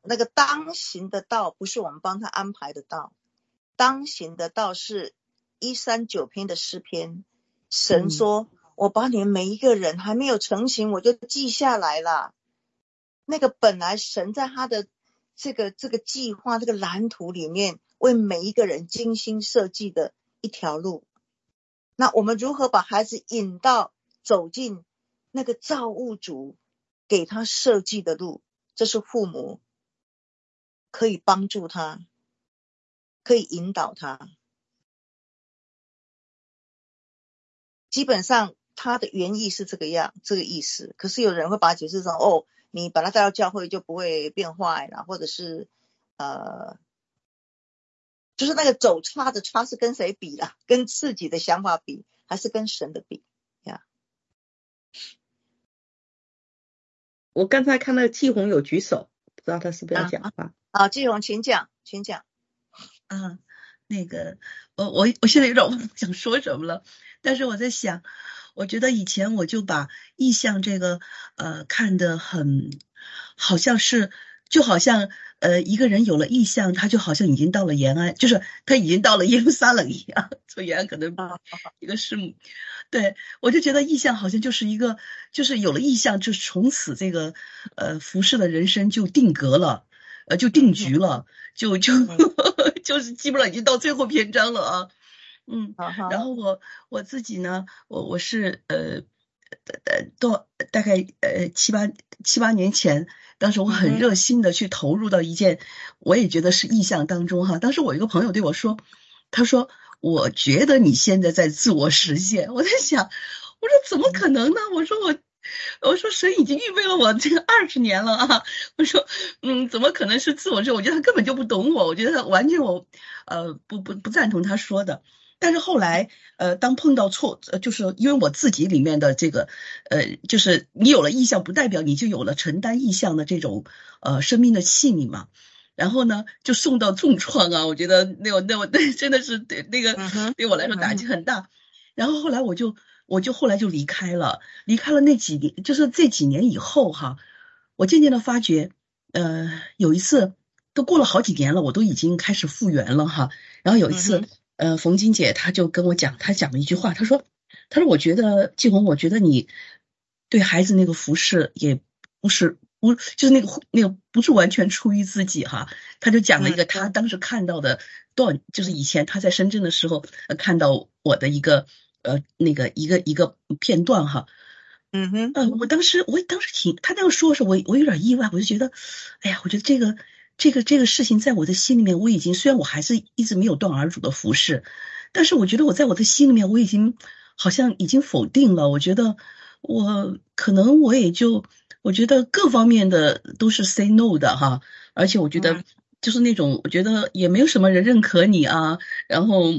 那个当行的道不是我们帮他安排的道，当行的道是139篇的诗篇，神说我把你们每一个人还没有成型我就记下来了。那个本来神在他的这个计划这个蓝图里面为每一个人精心设计的一条路，那我们如何把孩子引到走进那个造物主给他设计的路，这是父母可以帮助他，可以引导他。基本上他的原意是这个意思，可是有人会把它解释成你把他带到教会就不会变坏了，或者是就是那个走差的差是跟谁比啦？跟自己的想法比，还是跟神的比呀？ 我刚才看到季红有举手，不知道他是不是要讲话。 季红请讲。 那个我现在有点不想说什么了，但是我在想，我觉得以前我就把意象这个看得很好像是就好像一个人有了意象，他就好像已经到了延安，就是他已经到了耶路撒冷一样，从延安可能一个师母，对，我就觉得意象好像就是一个，就是有了意象，就从此这个服侍的人生就定格了，就定局了，就是基本上已经到最后篇章了啊。然后我自己呢，我是大概七八年前，当时我很热心的去投入到一件我也觉得是意象当中哈。当时我一个朋友对我说，他说我觉得你现在在自我实现。我在想，我说怎么可能呢？我说神已经预备了我这个20年了啊！我说怎么可能是自我实现？我觉得他根本就不懂我，我觉得他完全不赞同他说的。但是后来当碰到就是因为我自己里面的这个就是你有了意向不代表你就有了承担意向的这种生命的器皿嘛。然后呢就受到重创啊，我觉得那真的是对那个对我来说打击很大。然后后来我就后来就离开了那几年，就是这几年以后哈，我渐渐的发觉有一次都过了好几年了，我都已经开始复原了哈。然后有一次冯金姐她就跟我讲，她讲了一句话，她说我觉得季红，我觉得你对孩子那个服侍也就是那个不是完全出于自己哈。她就讲了一个她当时看到的就是以前她在深圳的时候看到我的一个那个一个片段哈。我当时他那样说的时候，我有点意外，我就觉得，哎呀，我觉得这个事情在我的心里面，我已经虽然我还是一直没有断儿主的服侍，但是我觉得我在我的心里面，我已经好像已经否定了。我觉得可能我觉得各方面的都是 say no 的哈，而且我觉得就是那种我觉得也没有什么人认可你啊，然后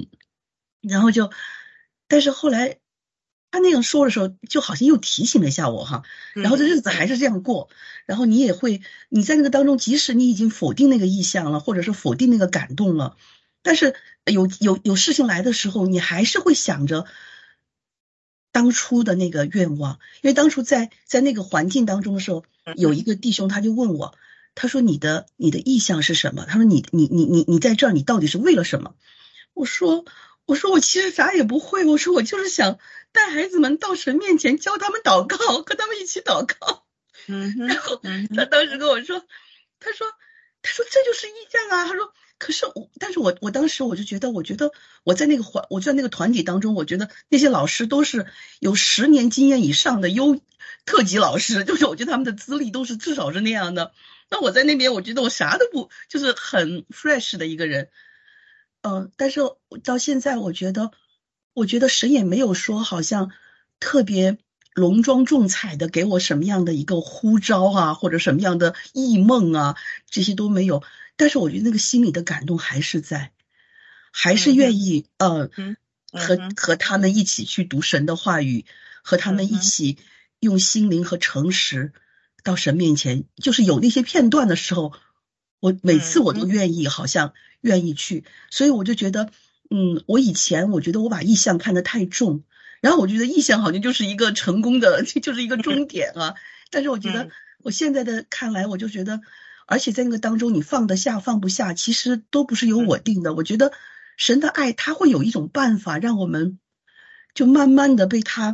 但是后来他那样说的时候，就好像又提醒了一下我哈，然后这日子还是这样过，然后你在那个当中，即使你已经否定那个意向了，或者是否定那个感动了，但是有事情来的时候，你还是会想着当初的那个愿望。因为当初在那个环境当中的时候，有一个弟兄他就问我，他说你的意向是什么？他说你在这儿，你到底是为了什么？我说我其实啥也不会，我说我就是想带孩子们到神面前教他们祷告，和他们一起祷告。然后他当时跟我说，他说这就是意向啊。他说可是但是我当时我就觉得，我在那个团体当中，我觉得那些老师都是有10年经验以上的特级老师，就是我觉得他们的资历都是至少是那样的。那我在那边，我觉得我啥都不，就是很 fresh 的一个人。但是到现在我觉得神也没有说好像特别隆庄重彩的给我什么样的一个呼召啊，或者什么样的异梦啊，这些都没有。但是我觉得那个心里的感动还是在，还是愿意和他们一起去读神的话语，和他们一起用心灵和诚实到神面前。就是有那些片段的时候，我每次我都好像愿意去。所以我就觉得我以前我觉得我把意向看得太重，然后我觉得意向好像就是一个成功的就是一个终点啊。但是我觉得我现在的看来，我就觉得而且在那个当中你放得下放不下，其实都不是由我定的。我觉得神的爱他会有一种办法让我们就慢慢的被他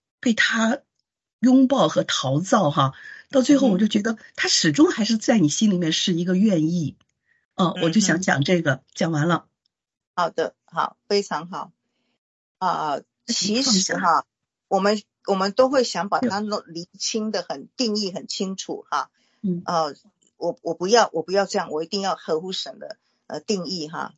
拥抱和陶造哈，到最后我就觉得他始终还是在你心里面是一个愿意。我就想讲这个，讲完了。 好的，好，非常好。其实哈，我们都会想把它厘清的定义很清楚哈。我不要这样，我一定要合乎神的定义哈。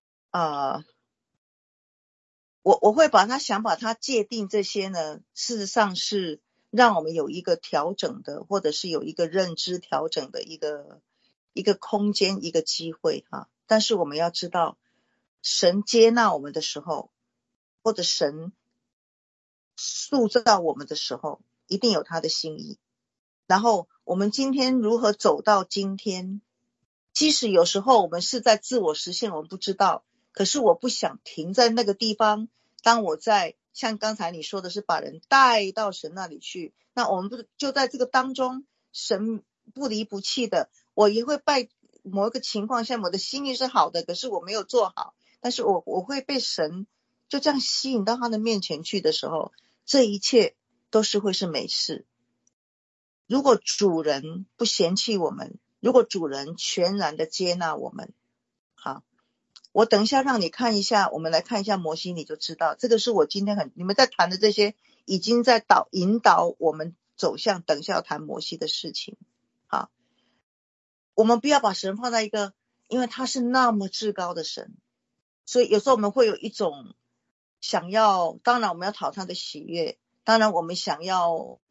我会把它界定这些呢，事实上是让我们有一个调整的，或者是有一个认知调整的一个空间，一个机会哈。但是我们要知道，神接纳我们的时候，或者神塑造我们的时候，一定有他的心意。然后我们今天如何走到今天，即使有时候我们是在自我实现，我们不知道，可是我不想停在那个地方。当我在像刚才你说的是把人带到神那里去，那我们不就在这个当中，神不离不弃的，我也会拜某一个情况下我的心意是好的，可是我没有做好，但是我会被神就这样吸引到他的面前去的时候，这一切都是会是美事。如果主人不嫌弃我们，如果主人全然的接纳我们，好，我等一下让你看一下，我们来看一下摩西，你就知道这个是我今天你们在谈的这些已经在引导我们走向等一下要谈摩西的事情。好，我们不要把神放在一个，因为他是那么至高的神，所以有时候我们会有一种想要，当然我们要讨他的喜悦，当然我们想要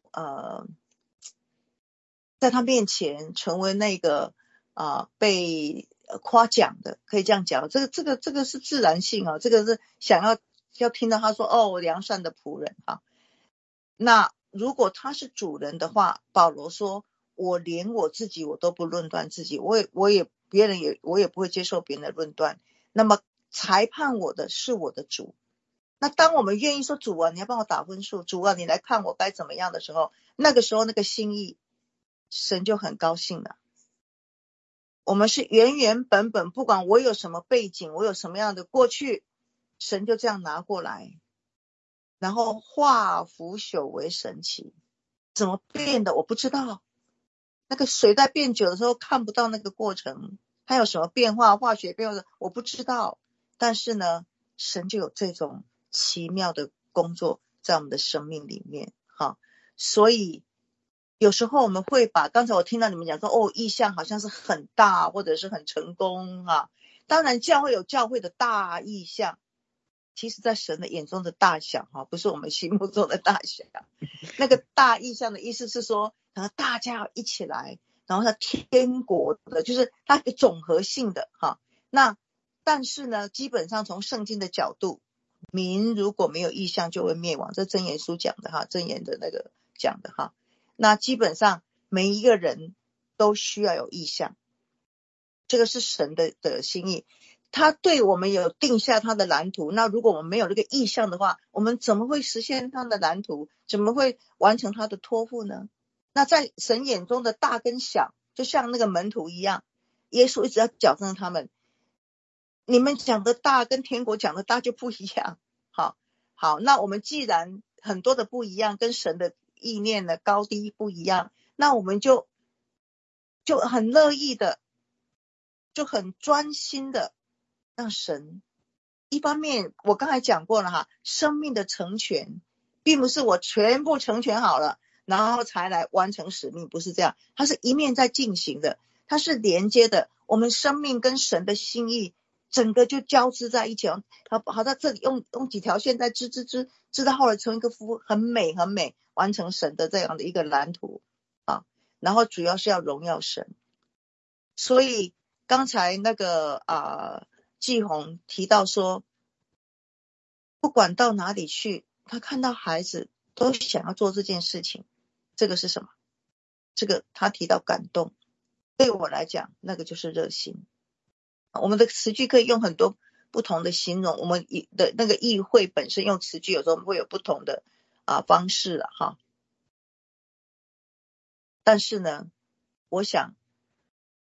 在他面前成为那个被夸奖的，可以这样讲，这个是自然性啊，这个是想要听到他说哦，良善的仆人啊。那如果他是主人的话，保罗说我连我自己我都不论断自己，我也不会接受别人的论断。那么裁判我的是我的主。那当我们愿意说主啊，你要帮我打分数，主啊，你来看我该怎么样的时候，那个时候那个心意神就很高兴了。我们是原本不管我有什么背景，我有什么样的过去，神就这样拿过来，然后化腐朽为神奇。怎么变的我不知道，那个水在变久的时候看不到那个过程，它有什么变化，化学变化我不知道，但是呢神就有这种奇妙的工作在我们的生命里面。所以有时候我们会把刚才我听到你们讲说异象好像是很大或者是很成功当然教会有教会的大异象，其实在神的眼中的大小不是我们心目中的大小。那个大异象的意思是说大家要一起来，然后它天国的就是它一个总合性的那但是呢基本上从圣经的角度，民如果没有异象就会灭亡，这箴言书讲的箴言的那个讲的那基本上每一个人都需要有异象，这个是神的心意，他对我们有定下他的蓝图。那如果我们没有这个异象的话，我们怎么会实现他的蓝图，怎么会完成他的托付呢？那在神眼中的大跟小就像那个门徒一样，耶稣一直要矫正他们，你们讲的大跟天国讲的大就不一样。好，那我们既然很多的不一样，跟神的意念的高低不一样，那我们就很乐意的，就很专心的让神。一方面我刚才讲过了生命的成全并不是我全部成全好了然后才来完成使命，不是这样，它是一面在进行的，它是连接的，我们生命跟神的心意整个就交织在一起好在这里用几条线在织到后来成一个很美完成神的这样的一个蓝图然后主要是要荣耀神。所以刚才那个季红提到说，不管到哪里去，他看到孩子都想要做这件事情，这个是什么？这个他提到感动，对我来讲那个就是热心。我们的词句可以用很多不同的形容，我们的那个议会本身用词句有时候会有不同的方式但是呢我想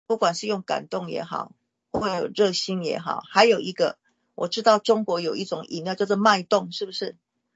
不管是用感动也好，或有热心也好，还有一个我知道中国有一种饮料叫做脉动，是不是？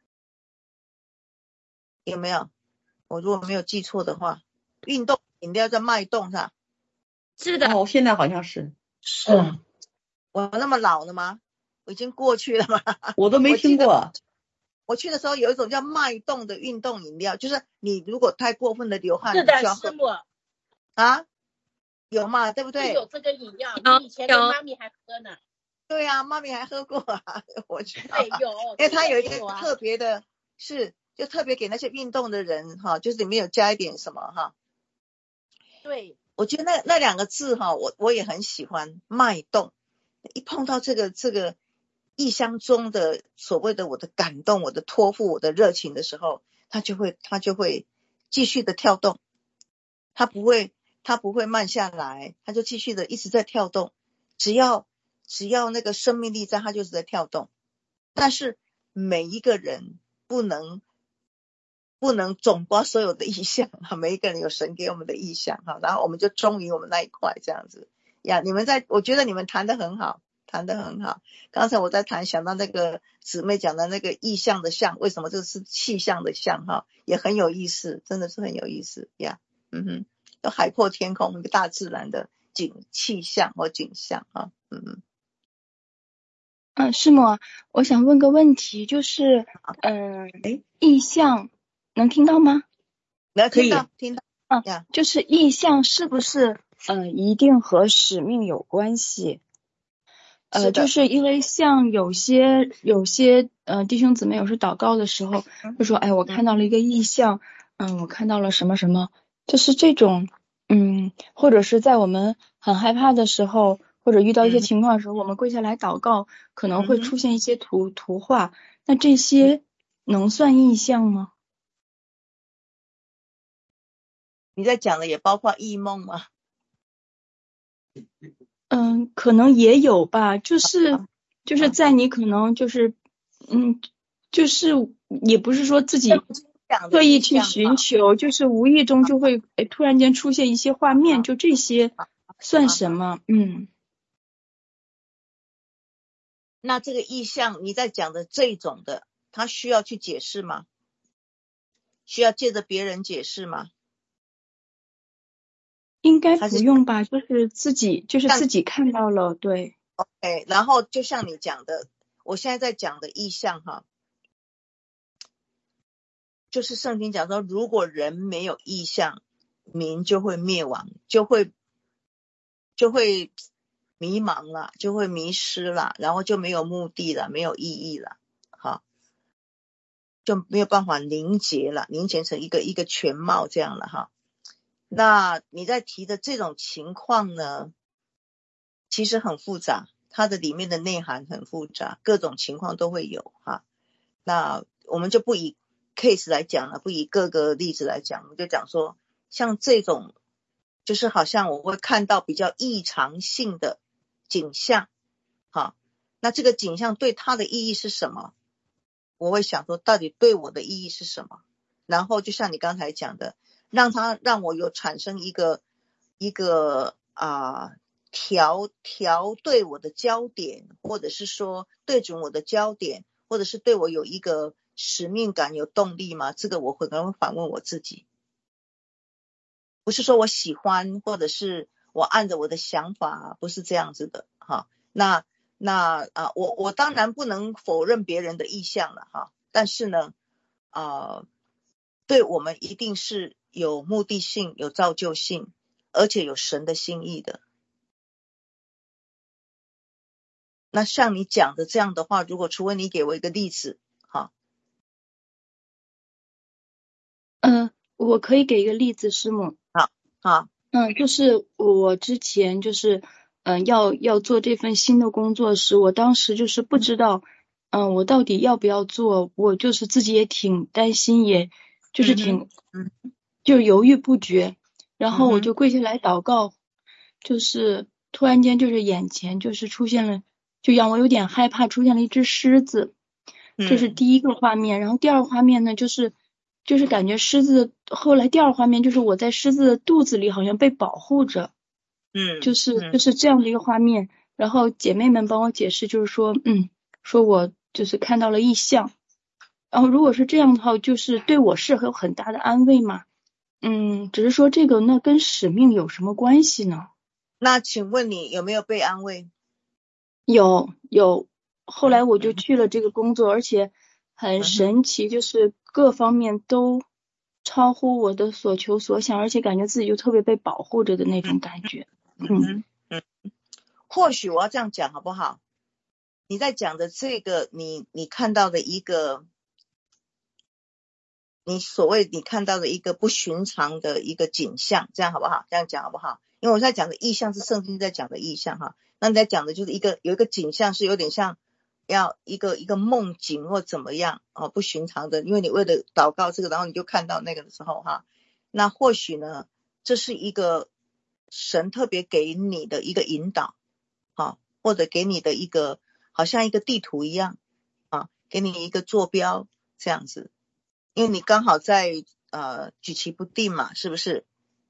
有没有？我如果没有记错的话，运动饮料叫脉动是吧？ 是的。 哦，现在好像是。 我那么老了吗？我已经过去了吗？ 我都没听过。 我去的时候有一种叫脉动的运动饮料，就是你如果太过分的流汗， 是的， 你就要喝师母啊，有嘛，对不对？ 有这个饮料，你以前跟妈咪还喝呢。 对啊，妈咪还喝过啊，我知道。 对，有， 因为它有一个特别的，是就特别给那些运动的人哈，就是里面有加一点什么哈。 对， 我觉得那两个字哈，我也很喜欢，脉动。一碰到这个异乡中的所谓的我的感动、我的托付、我的热情的时候，它就会继续的跳动，它不会慢下来，它就继续的一直在跳动。只要那个生命力在，它就是在跳动。但是每一个人不能总括所有的意象，每一个人有神给我们的意象，然后我们就忠于我们那一块这样子呀。我觉得你们谈得很好。刚才我在谈，想到那个姊妹讲的那个意象的象，为什么这是气象的象哈，也很有意思，真的是很有意思呀。都海阔天空，一个大自然的气象或景象啊。 师母，我想问个问题，就是意象能听到吗？ 能听到。 就是意象是不是一定和使命有关系？就是因为像有些弟兄姊妹有时祷告的时候就说，我看到了一个意象，我看到了什么什么，就是这种或者是在我们很害怕的时候，或者遇到一些情况的时候，我们跪下来祷告，可能会出现一些图画，那这些能算意象吗？ 你在讲的也包括异梦吗？ 可能也有吧，就是在你可能就是就是也不是说自己特意去寻求，就是无意中就会突然间出现一些画面，就这些算什么？ 那这个意象你在讲的这种的，他需要去解释吗？需要借着别人解释吗？ 应该不用吧，就是自己看到了，对。 OK， 然后就像你讲的，我现在在讲的意象哈，就是圣经讲说，如果人没有意象，民就会灭亡，就会迷茫了，就会迷失了，然后就没有目的了，没有意义了，好，就没有办法凝结成一个全貌这样了哈。那你在提的这种情况呢，其实很复杂，它的里面的内涵很复杂，各种情况都会有哈。那我们就不以 case 来讲了，不以各个例子来讲，我们就讲说像这种就是好像我会看到比较异常性的景象，好，那这个景象对它的意义是什么？我会想说到底对我的意义是什么，然后就像你刚才讲的，让我有产生一个调对我的焦点，或者是说对准我的焦点，或者是对我有一个使命感有动力吗？这个我可能会反问我自己，不是说我喜欢或者是我按着我的想法，不是这样子的哈。我当然不能否认别人的意向了哈，但是呢对我们一定是有目的性，有造就性，而且有神的心意的。那像你讲的这样的话，如果除非你给我一个例子哈。 我可以给一个例子，师母。 好。 就是我之前就是要做这份新的工作时，我当时就是不知道我到底要不要做，我就是自己也挺担心，也就是就犹豫不决，然后我就跪下来祷告，就是突然间就是眼前就是出现了，就让我有点害怕，出现了一只狮子，这是第一个画面。然后第二个画面呢，就是感觉狮子，后来第二个画面就是我在狮子的肚子里好像被保护着， 就是这样的一个画面。然后姐妹们帮我解释，就是说说我就是看到了异象，然后如果是这样的话，就是对我是有很大的安慰嘛。只是说这个那跟使命有什么关系呢？ 那请问你有没有被安慰？ 有，后来我就去了这个工作，而且很神奇，就是各方面都超乎我的所求所想，而且感觉自己就特别被保护着的那种感觉。 或许我要这样讲好不好？你在讲的这个你看到的一个，你所谓你看到的一个不寻常的一个景象，这样好不好？这样讲好不好？因为我在讲的意象是圣经在讲的意象哈，那你在讲的就是有一个景象是有点像要一个梦境或怎么样不寻常的，因为你为了祷告这个，然后你就看到那个的时候哈，那或许呢这是一个神特别给你的一个引导或者给你的一个好像一个地图一样给你一个坐标这样子，因为你刚好在举棋不定嘛，是不是？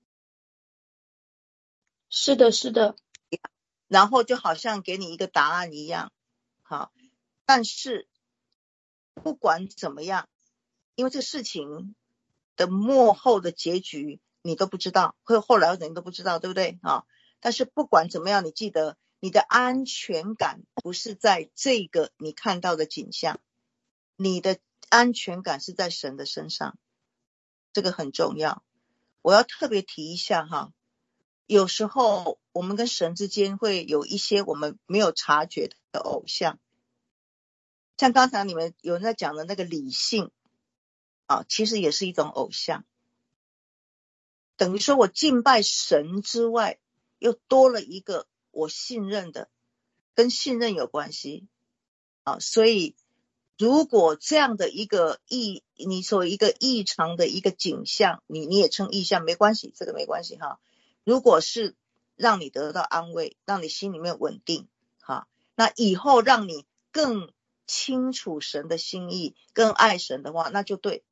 是的，是的。 然后就好像给你一个答案一样但是不管怎么样，因为这事情的末后的结局你都不知道，或后来的人都不知道，对不对但是不管怎么样，你记得你的安全感不是在这个你看到的景象，你的安全感是在神的身上，这个很重要。我要特别提一下有时候我们跟神之间会有一些我们没有察觉的偶像，像刚才你们有人在讲的那个理性其实也是一种偶像，等于说我敬拜神之外又多了一个我信任的，跟信任有关系所以如果这样的一个你所一个异常的一个景象，你也称异象没关系，这个没关系如果是让你得到安慰，让你心里面稳定那以后让你更清楚神的心意，更爱神的话，那就对。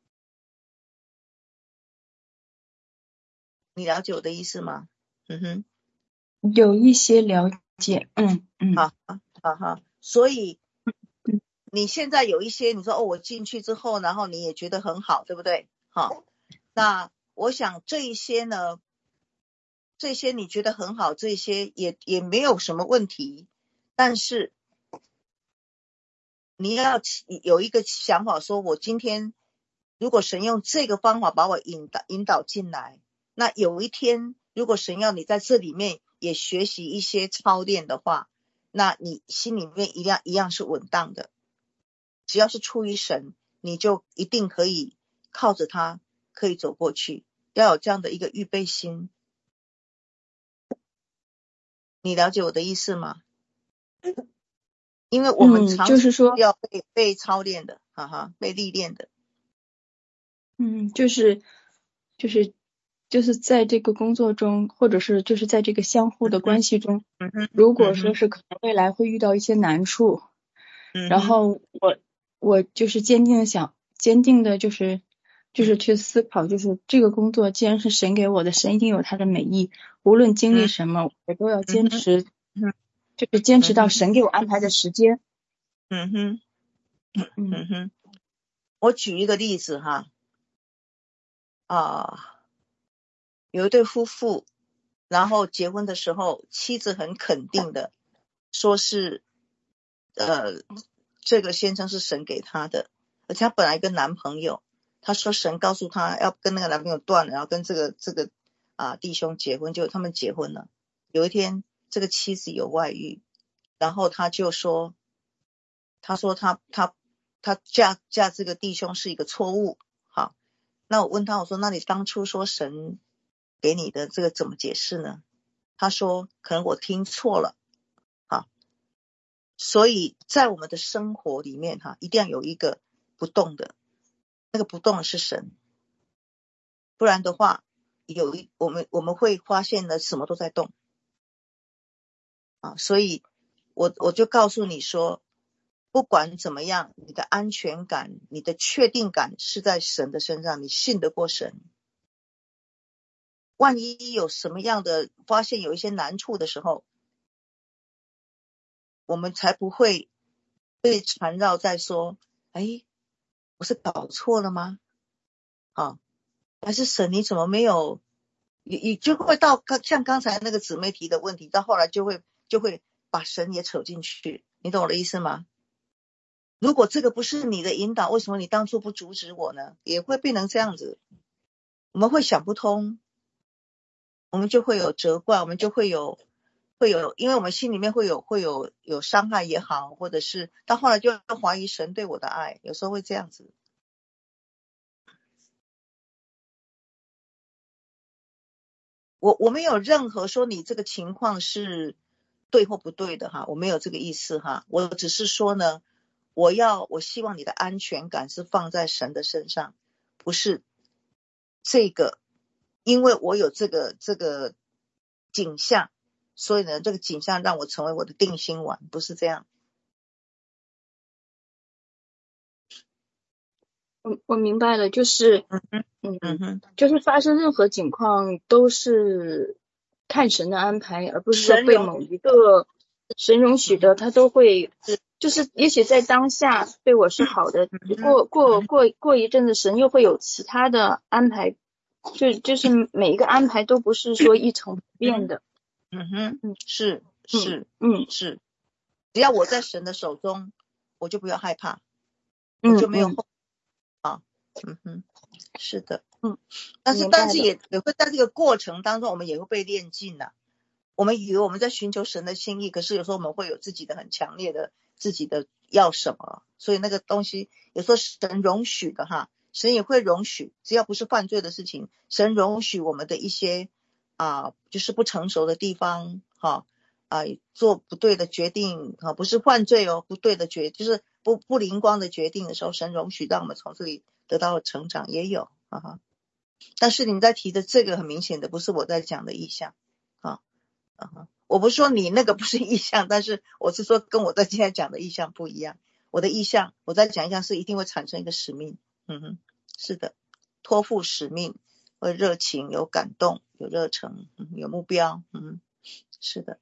你了解我的意思吗？ 有一些了解。 好，所以你现在有一些你说我进去之后，然后你也觉得很好，对不对？那我想这一些呢，这些你觉得很好，这些也没有什么问题，但是你要有一个想法，说我今天如果神用这个方法把我引导进来，那有一天如果神要你在这里面也学习一些操练的话，那你心里面一样是稳当的，只要是出于神，你就一定可以靠着他可以走过去，要有这样的一个预备心。你了解我的意思吗？因为我们常就是说要被操练的被历练的。 就是在这个工作中，或者是就是在这个相互的关系中，如果说是可能未来会遇到一些难处，然后我就是坚定的就是去思考，就是这个工作既然是神给我的，神一定有他的美意，无论经历什么我都要坚持，就是坚持到神给我安排的时间。 我举一个例子有一对夫妇，然后结婚的时候妻子很肯定的说是这个先生是神给他的，而且他本来跟男朋友，他说神告诉他要跟那个男朋友断了，然后跟这个弟兄结婚，结果他们结婚了。有一天这个妻子有外遇，然后他就说他嫁这个弟兄是一个错误。好，那我问他，我说那你当初说神给你的这个怎么解释呢？他说可能我听错了所以在我们的生活里面一定要有一个不动的，那个不动的是神，不然的话我们会发现呢什么都在动所以我就告诉你说，不管怎么样，你的安全感，你的确定感是在神的身上，你信得过神。 万一有什么样的发现有一些难处的时候，我们才不会被缠绕在说，我是搞错了吗？还是神你怎么没有，你就会到像刚才那个姊妹提的问题，到后来就会把神也扯进去，你懂我的意思吗？如果这个不是你的引导，为什么你当初不阻止我呢？也会变成这样子，我们会想不通，我们就会有责怪，我们就会有，因为我们心里面会有伤害也好，或者是到后来就怀疑神对我的爱，有时候会这样子。我没有任何说你这个情况是对或不对的哈，我没有这个意思哈，我只是说呢，我希望你的安全感是放在神的身上，不是这个，因为我有这个景象，所以呢这个景象让我成为我的定心丸，不是这样。 我明白了，就是就是发生任何情况都是看神的安排，而不是说被某一个神容许的，他都会就是也许在当下对我是好的，过一阵子神又会有其他的安排，就是每一个安排都不是说一成不变的。 是，只要我在神的手中，我就不要害怕，我就没有后是的，但是也会在这个过程当中，我们也会被炼尽了。我们以为我们在寻求神的心意，可是有时候我们会有自己的很强烈的自己的要什么，所以那个东西有时候神容许的哈，神也会容许，只要不是犯罪的事情，神容许我们的一些就是不成熟的地方做不对的决定不是犯罪不对的就是不灵光的决定的时候，神容许让我们从这里得到成长，也有但是你在提的这个很明显的不是我在讲的意象我不是说你那个不是意象，但是我是说跟我在今天讲的意象不一样。我的意象，我在讲意象是一定会产生一个使命。是的，托付使命，会热情，有感动，有热忱，有目标。是的。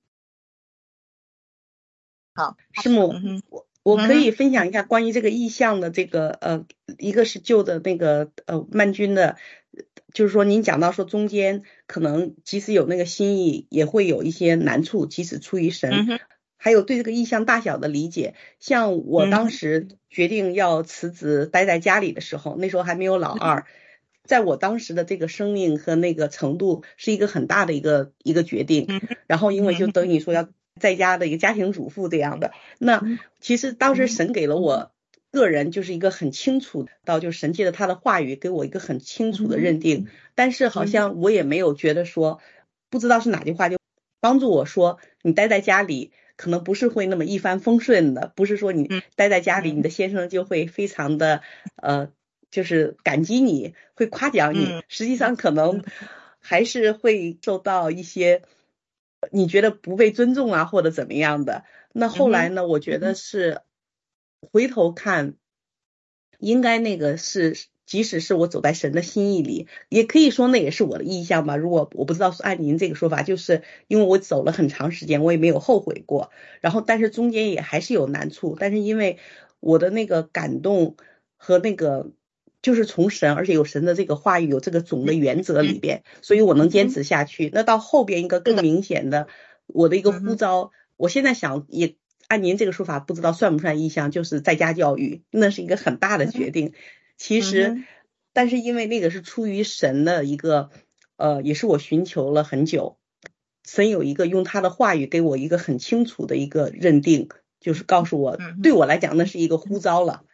好， 师母，我可以分享一下关于这个意象的这个一个是旧的那个曼君的，就是说您讲到说中间可能即使有那个心意，也会有一些难处，即使出于神。还有对这个意象大小的理解，像我当时决定要辞职待在家里的时候，那时候还没有老二，在我当时的这个生命和那个程度是一个很大的一个决定，然后因为就等于说要在家的一个家庭主妇这样的，那其实当时神给了我个人就是一个很清楚到，就是神借着他的话语给我一个很清楚的认定，但是好像我也没有觉得说，不知道是哪句话就帮助我说你待在家里可能不是会那么一帆风顺的，不是说你待在家里你的先生就会非常的就是感激你，会夸奖你，实际上可能还是会受到一些你觉得不被尊重或者怎么样的。那后来呢，我觉得是回头看应该那个是即使是我走在神的心意里，也可以说那也是我的意向吧。如果我不知道按您这个说法，就是因为我走了很长时间，我也没有后悔过，然后但是中间也还是有难处，但是因为我的那个感动和那个就是从神，而且有神的这个话语，有这个总的原则里边，所以我能坚持下去。那到后边一个更明显的我的一个呼召，我现在想也按您这个说法，不知道算不算意向，就是在家教育，那是一个很大的决定。其实但是因为那个是出于神的一个也是我寻求了很久，神有一个用他的话语给我一个很清楚的一个认定，就是告诉我对我来讲那是一个呼召了。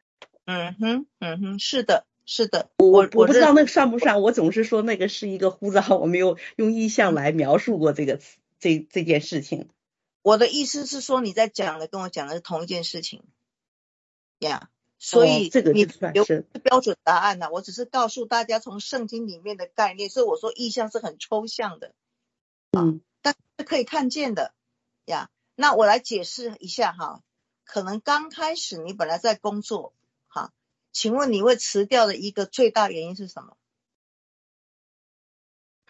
是的是的， 我不知道那个算不算，我总是说那个是一个呼召，我没有用意象来描述过这个这件事情。 我的意思是说你在讲的跟我讲的是同一件事情呀，所以这个就算是标准答案我只是告诉大家从圣经里面的概念，所以我说意象是很抽象的但是可以看见的呀。那我来解释一下可能刚开始你本来在工作请问你会辞掉的一个最大原因是什么？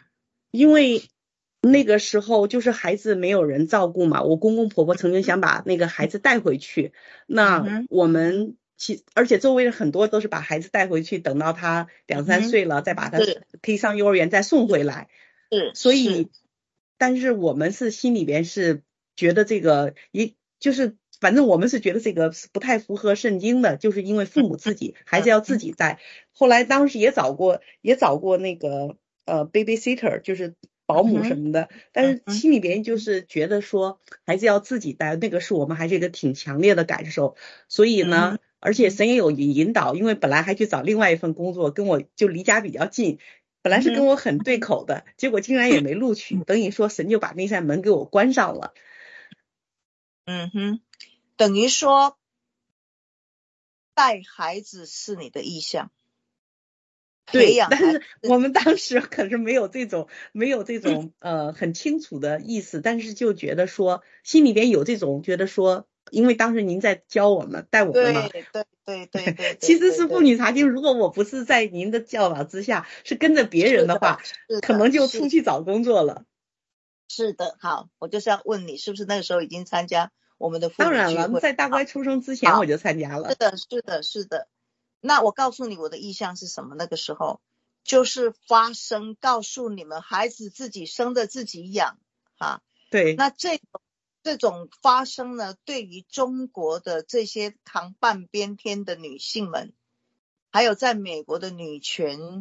因为那个时候就是孩子没有人照顾嘛，我公公婆婆曾经想把那个孩子带回去，那我们而且周围的很多都是把孩子带回去，等到他2、3岁了，再把他可以上幼儿园再送回来。所以但是我们是心里边是觉得这个就是反正我们是觉得这个是不太符合圣经的，就是因为父母自己孩子要自己带。后来当时也找过那个babysitter， 就是保姆什么的，但是心里边就是觉得说孩子要自己带，那个是我们还是一个挺强烈的感受。所以呢，而且神也有引导，因为本来还去找另外一份工作，跟我就离家比较近，本来是跟我很对口的，结果竟然也没录取，等于说神就把那扇门给我关上了。 等于说带孩子是你的意向。 对，但是我们当时可是没有这种很清楚的意思，但是就觉得说心里边有这种觉得说，因为当时您在教我们带我们嘛， 对其实是妇女查经，如果我不是在您的教导之下，是跟着别人的话，可能就出去找工作了。 是的，好，我就是要问你，是不是那个时候已经参加我们的妇女聚会？ 当然了，在大乖出生之前我就参加了。 是的。那我告诉你我的意向是什么？那个时候就是发生告诉你们，孩子自己生的自己养啊。 对。 那这种发生呢，对于中国的这些扛半边天的女性们，还有在美国的女权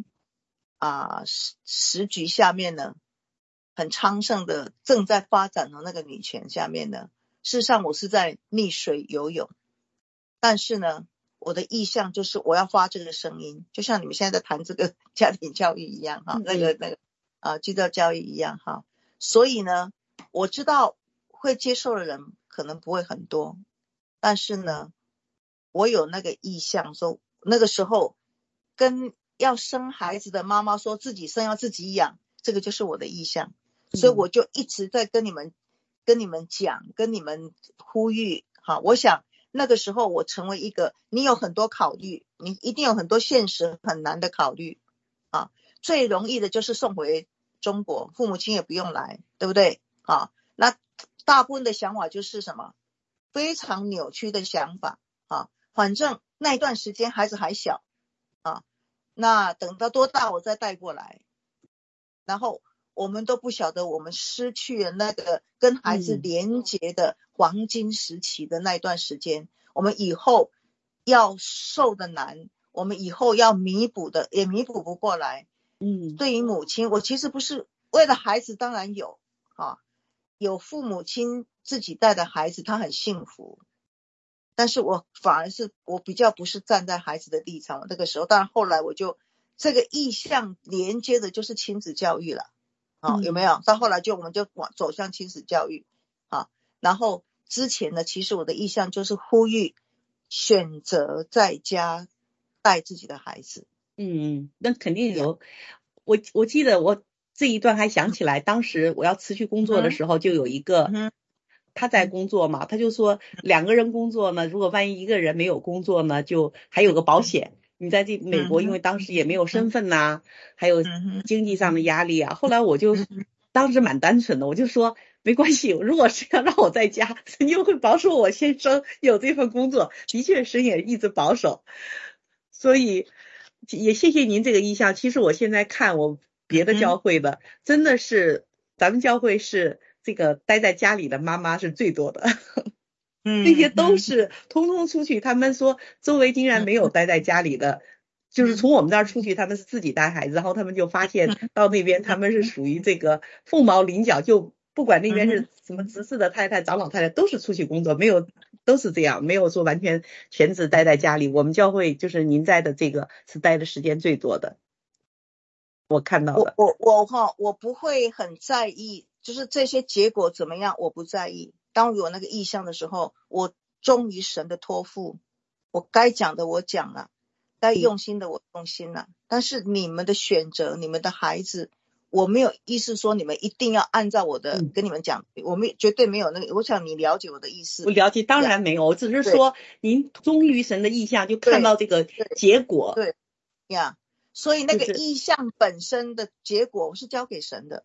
时局下面呢，很昌盛的正在发展的那个女权下面呢，事实上我是在溺水游泳，但是呢我的意向就是我要发这个声音，就像你们现在在谈这个家庭教育一样哈，那个基督教教育一样哈。所以呢，我知道会接受的人可能不会很多，但是呢，我有那个意向，说那个时候跟要生孩子的妈妈说自己生要自己养，这个就是我的意向。所以我就一直在跟你们讲，跟你们呼吁哈。我想那个时候我成为一个，你有很多考虑，你一定有很多现实很难的考虑啊。最容易的就是送回中国，父母亲也不用来，对不对啊？那大部分的想法就是什么？非常扭曲的想法啊。反正那一段时间孩子还小啊，那等到多大我再带过来，然后我们都不晓得我们失去了那个跟孩子连结的黄金时期的那一段时间，我们以后要受的难，我们以后要弥补的也弥补不过来。对于母亲，我其实不是为了孩子，当然有有父母亲自己带的孩子他很幸福，但是我反而是我比较不是站在孩子的立场。那个时候当然后来我就这个意向连接的就是亲子教育了有没有？到后来我们就走向亲子教育然后之前呢，其实我的意向就是呼吁选择在家带自己的孩子。 那肯定有。我记得我这一段还想起来，当时我要辞去工作的时候，就有一个他在工作嘛，他就说2个人工作呢，如果万一一个人没有工作呢，就还有个保险。你在这美国，因为当时也没有身份呐，还有经济上的压力啊。后来我就当时蛮单纯的，我就说没关系，如果是要让我在家，神就会保守我先生有这份工作。的确神也一直保守，所以也谢谢您这个意向。其实我现在看我别的教会的真的是咱们教会是这个待在家里的妈妈是最多的那些都是通通出去。他们说周围竟然没有待在家里的，就是从我们那儿出去他们是自己带孩子，然后他们就发现到那边他们是属于这个凤毛麟角，就不管那边是什么执事的太太长老太太都是出去工作，没有都是这样，没有说完全全职待在家里。我们教会就是您在的这个是待的时间最多的，我看到了。 我不会很在意，就是这些结果怎么样我不在意。当我有那个意向的时候，我忠于神的托付，我该讲的我讲了，该用心的我用心了。但是你们的选择，你们的孩子，我没有意思说你们一定要按照我的跟你们讲，我们绝对没有那个。我想你了解我的意思。 我了解，当然没有，我只是说您忠于神的意向，就看到这个结果。 对呀，所以那个意向本身的结果我是交给神的。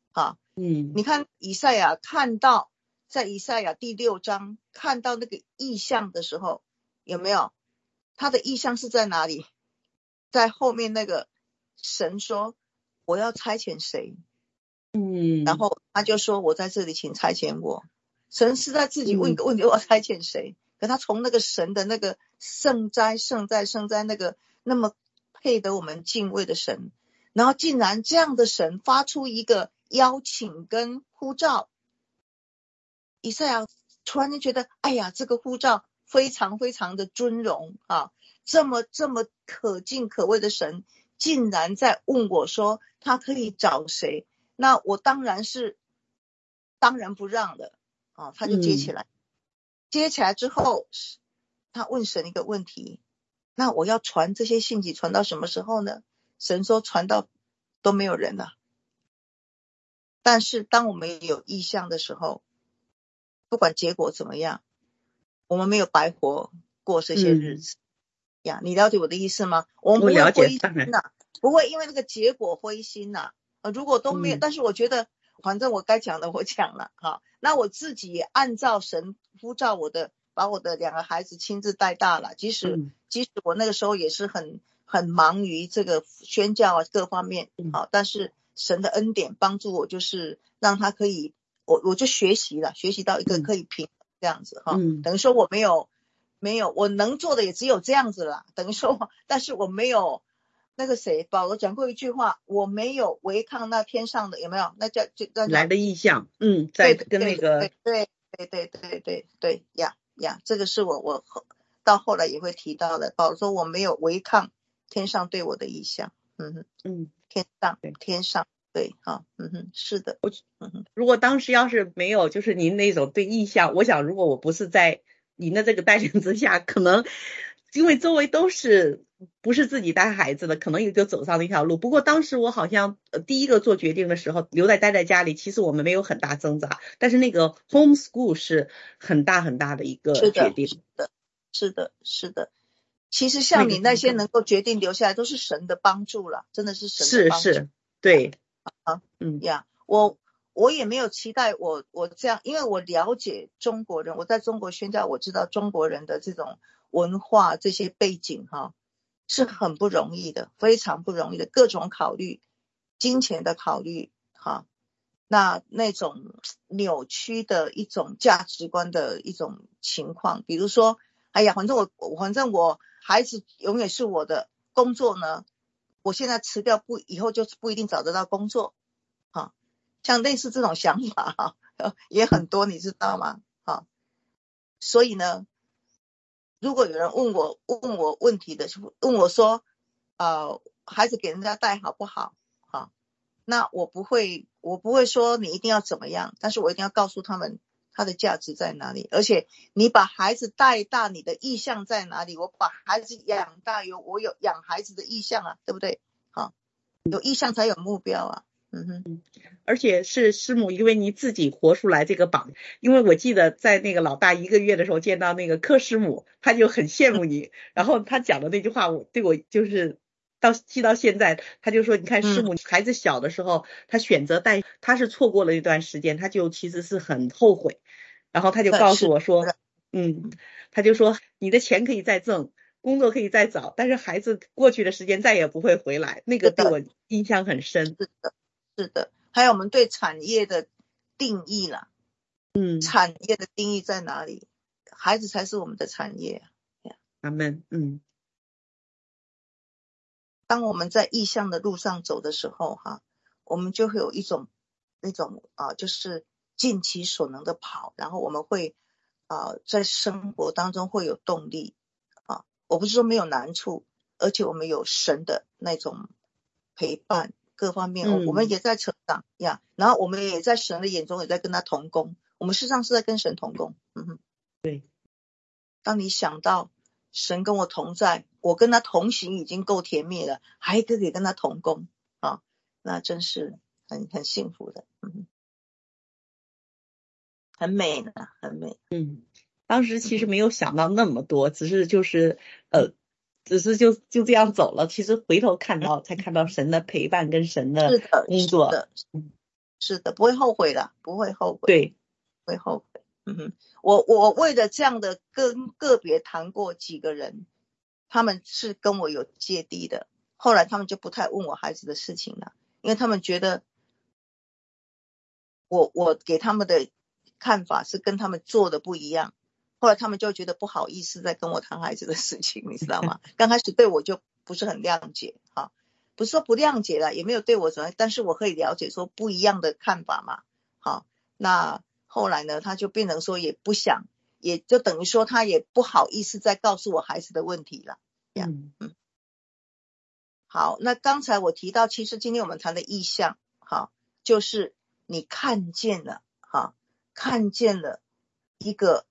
啊。你看以赛亚在以赛亚第6章看到那个异象的时候，有没有？他的异象是在哪里？在后面那个神说我要差遣谁？然后他就说我在这里，请差遣我。神是在自己问一个问题，我要差遣谁？可他从那个神的那个圣哉那个那么配得我们敬畏的神，然后竟然这样的神发出一个邀请跟呼召，以赛亚突然间觉得，哎呀，这个呼召非常非常的尊荣啊！这么可敬可畏的神，竟然在问我说他可以找谁？那我当然不让的啊！他就接起来，接起来之后，他问神一个问题：那我要传这些信息传到什么时候呢？神说传到都没有人了。但是当我们有异象的时候，不管结果怎么样，我们没有白活过这些日子呀。你了解我的意思吗？我们不会灰心不会因为那个结果灰心如果都没有，但是我觉得反正我该讲的我讲了那我自己也按照神呼召我的，把我的2个孩子亲自带大了。即使我那个时候也是很忙于这个宣教各方面但是神的恩典帮助我，就是让他可以我就学习到一个可以平衡这样子等于说我没有我能做的也只有这样子了，等于说但是我没有那个谁保罗讲过一句话，我没有违抗那天上的，有没有？那叫来的意象在跟那个对呀，这个是我到后来也会提到的。保罗说我没有违抗天上对我的意象天上对是的如果当时要是没有就是您那种对意象，我想如果我不是在您的这个带领之下，可能因为周围都是不是自己带孩子的，可能也就走上那条路。不过当时我好像第一个做决定的时候待在家里，其实我们没有很大挣扎，但是那个 homeschool 是很大很大的一个决定。 是的其实像你那些能够决定留下来都是神的帮助了，真的是神的帮助。 是对我也没有期待我这样，因为我了解中国人，我在中国宣教，我知道中国人的这种文化这些背景是很不容易的，非常不容易的，各种考虑，金钱的考虑那种扭曲的一种价值观的一种情况，比如说哎呀反正我孩子永远是我的，工作呢我现在辞掉以后就不一定找得到工作像类似这种想法也很多，你知道吗所以呢如果有人问我问题的，问我说孩子给人家带好不好那我不会说你一定要怎么样，但是我一定要告诉他们他的价值在哪里，而且你把孩子带大，你的意向在哪里？我把孩子养大，我有养孩子的意向对不对有意向才有目标而且是师母，因为你自己活出来这个榜，因为我记得在那个老大1个月的时候见到那个柯师母，他就很羡慕你然后他讲的那句话对我就是记到现在，他就说你看师母孩子小的时候他选择带，他是错过了一段时间，他就其实是很后悔，然后他就告诉我说他就说你的钱可以再挣，工作可以再找，但是孩子过去的时间再也不会回来，那个对我印象很深。 是的还有我们对产业的定义啦产业的定义在哪里？孩子才是我们的产业阿们当我们在异象的路上走的时候我们就会有一种那种就是尽其所能的跑，然后我们会在生活当中会有动力我不是说没有难处，而且我们有神的那种陪伴各方面我们也在成长然后我们也在神的眼中也在跟他同工，我们事实上是在跟神同工对， 当你想到神跟我同在，我跟他同行已经够甜蜜了，还可以跟他同工那真是很幸福的很美的很美当时其实没有想到那么多只是就是就这样走了，其实回头才看到神的陪伴跟神的工作是的，不会后悔的，不会后悔， 对， 不会后悔。我为了这样的跟个别谈过几个人，他们是跟我有芥蒂的，后来他们就不太问我孩子的事情了，因为他们觉得我给他们的看法是跟他们做的不一样，后来他们就觉得不好意思再跟我谈孩子的事情，你知道吗？刚开始对我就不是很谅解哈，不是说不谅解了，也没有对我怎么样，但是我可以了解说不一样的看法嘛。好，那后来呢，他就变成说也不想，也就等于说他也不好意思再告诉我孩子的问题了。好，那刚才我提到，其实今天我们谈的意象，好，就是你看见了，好，看见了一个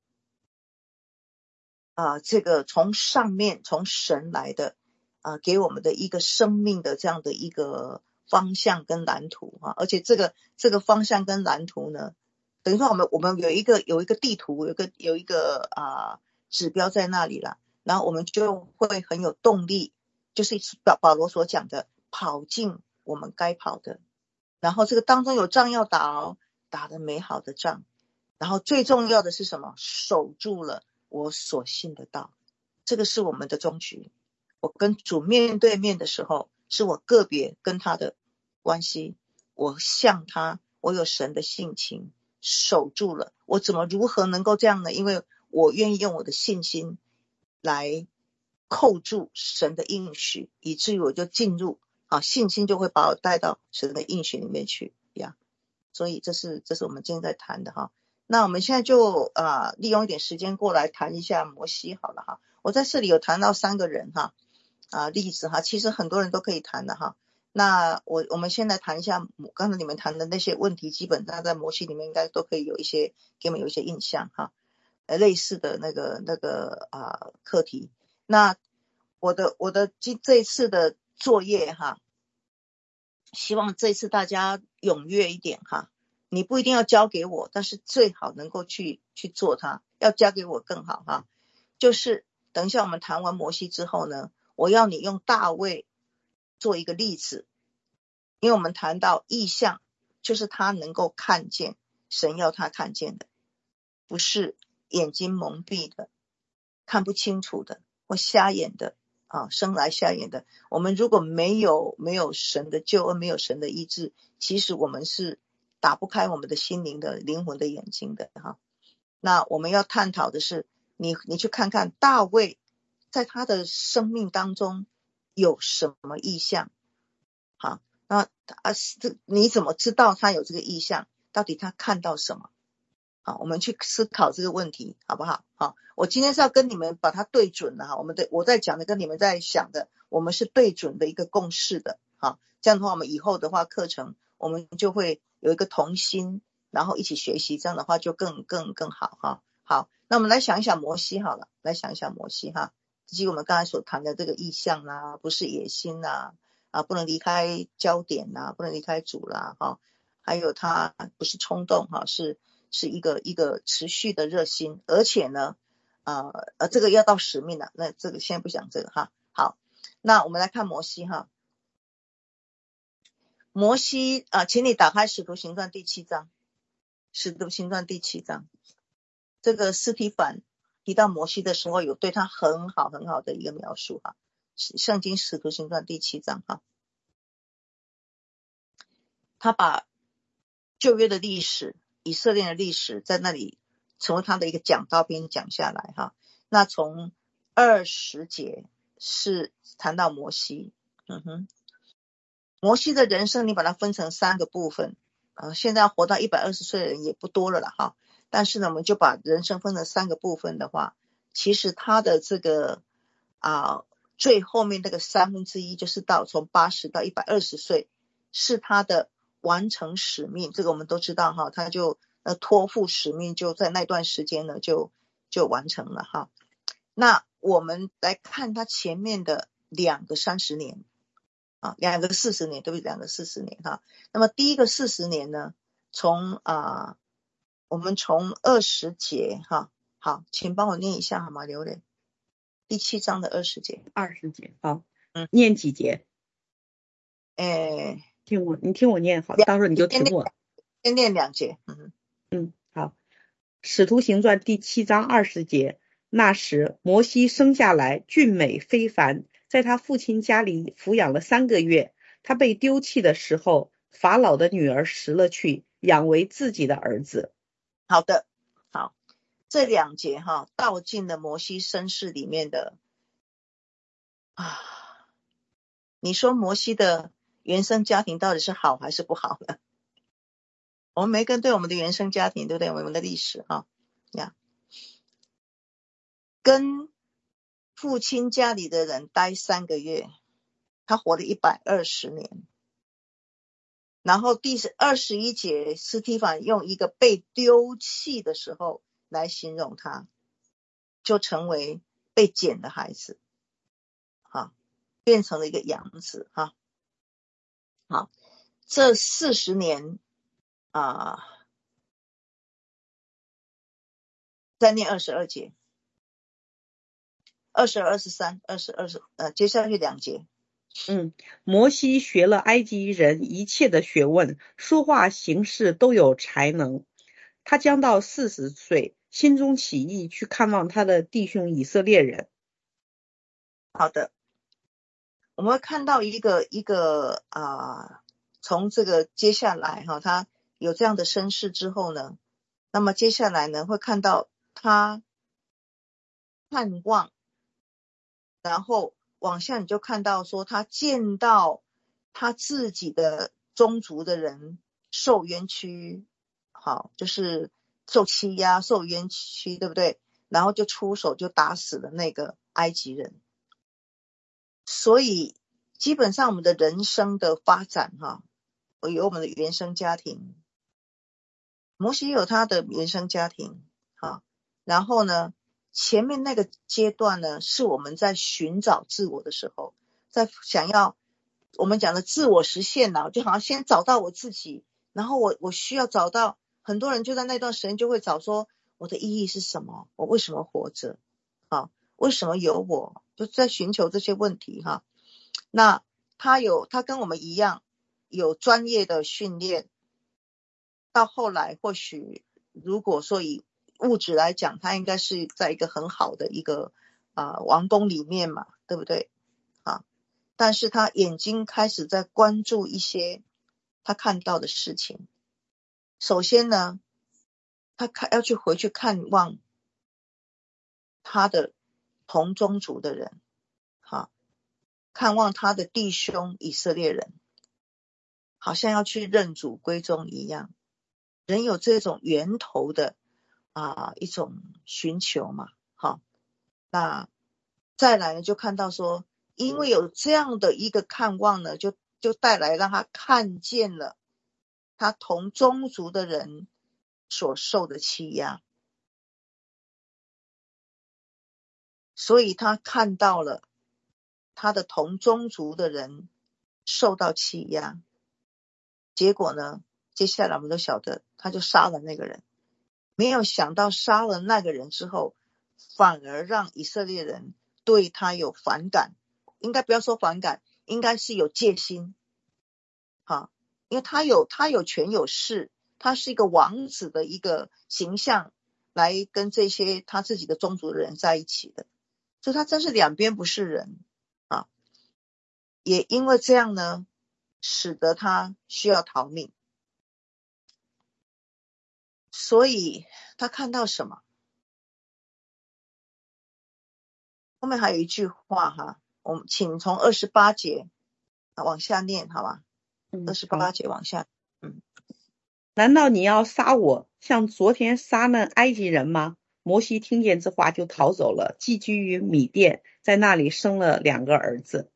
这个从上面从神来的给我们的一个生命的这样的一个方向跟蓝图而且这个方向跟蓝图呢，等于说我们有一个地图，有一个指标在那里了，然后我们就会很有动力，就是保罗所讲的跑进我们该跑的，然后这个当中有仗要打打得美好的仗，然后最重要的是什么？守住了我所信的道，这个是我们的终局。我跟主面对面的时候，是我个别跟他的关系，我向他，我有神的性情，守住了，我如何能够这样呢？因为我愿意用我的信心来扣住神的应许，以至于我就进入信心就会把我带到神的应许里面去呀。所以这是我们今天在谈的哈。那我们现在就利用一点时间过来谈一下摩西好了哈。我在这里有谈到3个人哈例子哈，其实很多人都可以谈的哈。那我们先来谈一下刚才你们谈的那些问题，基本上在摩西里面应该都可以给我们有一些印象哈。类似的那个课题。那我的这一次的作业哈，希望这次大家踊跃一点哈。你不一定要交给我，但是最好能够去做它，要交给我更好哈。就是等一下我们谈完摩西之后呢，我要你用大卫做一个例子，因为我们谈到异象，就是他能够看见神要他看见的，不是眼睛蒙蔽的，看不清楚的，或瞎眼的生来瞎眼的。我们如果没有神的救恩，没有神的医治，其实我们是打不开我们的心灵的灵魂的眼睛的哈。那我们要探讨的是，你去看看大卫在他的生命当中有什么异象好，那你怎么知道他有这个异象？到底他看到什么？好，我们去思考这个问题好不好？好，我今天是要跟你们把它对准了哈。我在讲的跟你们在想的，我们是对准的一个共识的。好，这样的话我们以后的话课程我们就会有一个同心，然后一起学习，这样的话就更好哈。好，那我们来想一想摩西好了，来想一想摩西哈，以及我们刚才所谈的这个意象啦，不是野心啦不能离开焦点啦，不能离开主啦哈，还有他不是冲动哈，是一个持续的热心，而且呢这个要到使命了，那这个先不讲这个哈。好，那我们来看摩西哈。摩西请你打开使徒行传第7章，使徒行传第7章，这个司提反提到摩西的时候有对他很好的一个描述哈。圣经使徒行传第7章哈，他把旧约的历史，以色列的历史在那里成为他的一个讲道篇讲下来哈。那从20节是谈到摩西摩西的人生你把它分成3个部分现在活到120岁的人也不多了啦哈。但是呢我们就把人生分成3个部分的话，其实他的这个最后面那个1/3就是从80到120岁是他的完成使命，这个我们都知道哈，他就托付使命就在那段时间呢就完成了哈。那我们来看他前面的2个30年2个40年，对不对？2个40年哈。那么第一个40年呢，我们从20节哈，好，请帮我念一下好吗？刘磊，第7章的20节。 20节，好，念几节？你听我念好，到时候你就听我。 先念2节。 好。使徒行传第7章20节，那时摩西生下来俊美非凡，在他父亲家里抚养了3个月。他被丢弃的时候，法老的女儿拾了去，养为自己的儿子。 好的，好，这2节道尽了摩西身世里面的你说摩西的原生家庭到底是好还是不好呢？我们没跟对我们的原生家庭，对不对？我们的历史跟父亲家里的人待3个月，他活了120年。然后第21节，司提反用一个被丢弃的时候来形容他，就成为被捡的孩子，变成了一个养子。好，这40年再念22节，22、23、22，接下去2节。 摩西学了埃及人一切的学问，说话行事都有才能。他将到40岁，心中起意去看望他的弟兄以色列人。 好的，我们会看到一个从这个接下来他有这样的身世之后呢，那么接下来呢会看到他盼望，然后往下你就看到说他见到他自己的宗族的人受冤屈，就是受欺压受冤屈，对不对？然后就出手就打死了那个埃及人。所以基本上我们的人生的发展有我们的原生家庭，摩西有他的原生家庭然后呢前面那个阶段呢是我们在寻找自我的时候，在想要我们讲的自我实现就好像先找到我自己，然后我需要找到，很多人就在那段时间就会找说我的意义是什么，我为什么活着为什么有我，就在寻求这些问题那他跟我们一样有专业的训练，到后来或许如果说以物质来讲，他应该是在一个很好的一个王宫里面嘛，对不对但是他眼睛开始在关注一些他看到的事情。首先呢，他要去回去看望他的同宗族的人看望他的弟兄以色列人，好像要去认主归宗一样。人有这种源头的一种寻求嘛那再来呢就看到说，因为有这样的一个看望呢，就带来让他看见了他同宗族的人所受的欺压，所以他看到了他的同宗族的人受到欺压，结果呢接下来我们都晓得他就杀了那个人。没有想到杀了那个人之后，反而让以色列人对他有反感，应该不要说反感，应该是有戒心因为他有权有势，他是一个王子的一个形象来跟这些他自己的宗族的人在一起的，所以他真是两边不是人也因为这样呢使得他需要逃命。所以他看到什么？后面还有一句话我们请从28节往下念好吧？28节往下。 难道你要杀我，像昨天杀那埃及人吗？摩西听见这话就逃走了，寄居于米甸，在那里生了2个儿子。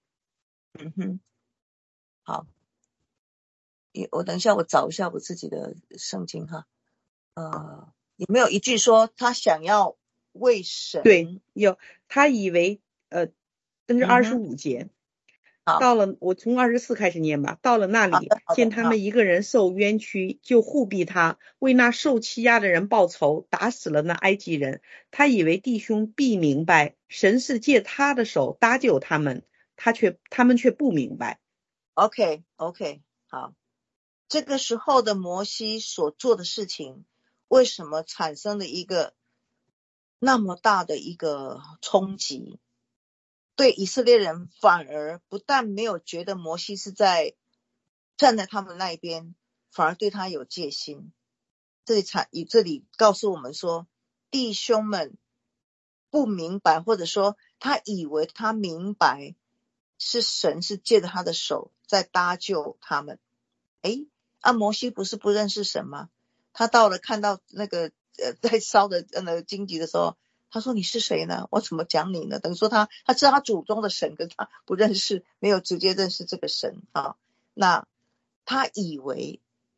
好，我等一下我找一下我自己的圣经有没有一句说他想要为神？ 对，有，他以为这是25节。到了，我从24开始念吧。到了那里，见他们一个人受冤屈，就护庇他，为那受欺压的人报仇，打死了那埃及人。他以为弟兄必明白，神是借他的手搭救他们，他们却不明白。 OK， 好， 这个时候的摩西所做的事情，为什么产生了一个那么大的一个冲击？对以色列人反而不但没有觉得摩西是在站在他们那一边，反而对他有戒心。这里告诉我们说，弟兄们不明白，或者说他以为他明白是神是借着他的手在搭救他们。摩西不是不认识神吗？他到了看到那个在烧的荆棘的时候，他说你是谁呢？我怎么讲你呢？等于说他知道他祖宗的神，可是他不认识，没有直接认识这个神啊。那他以为，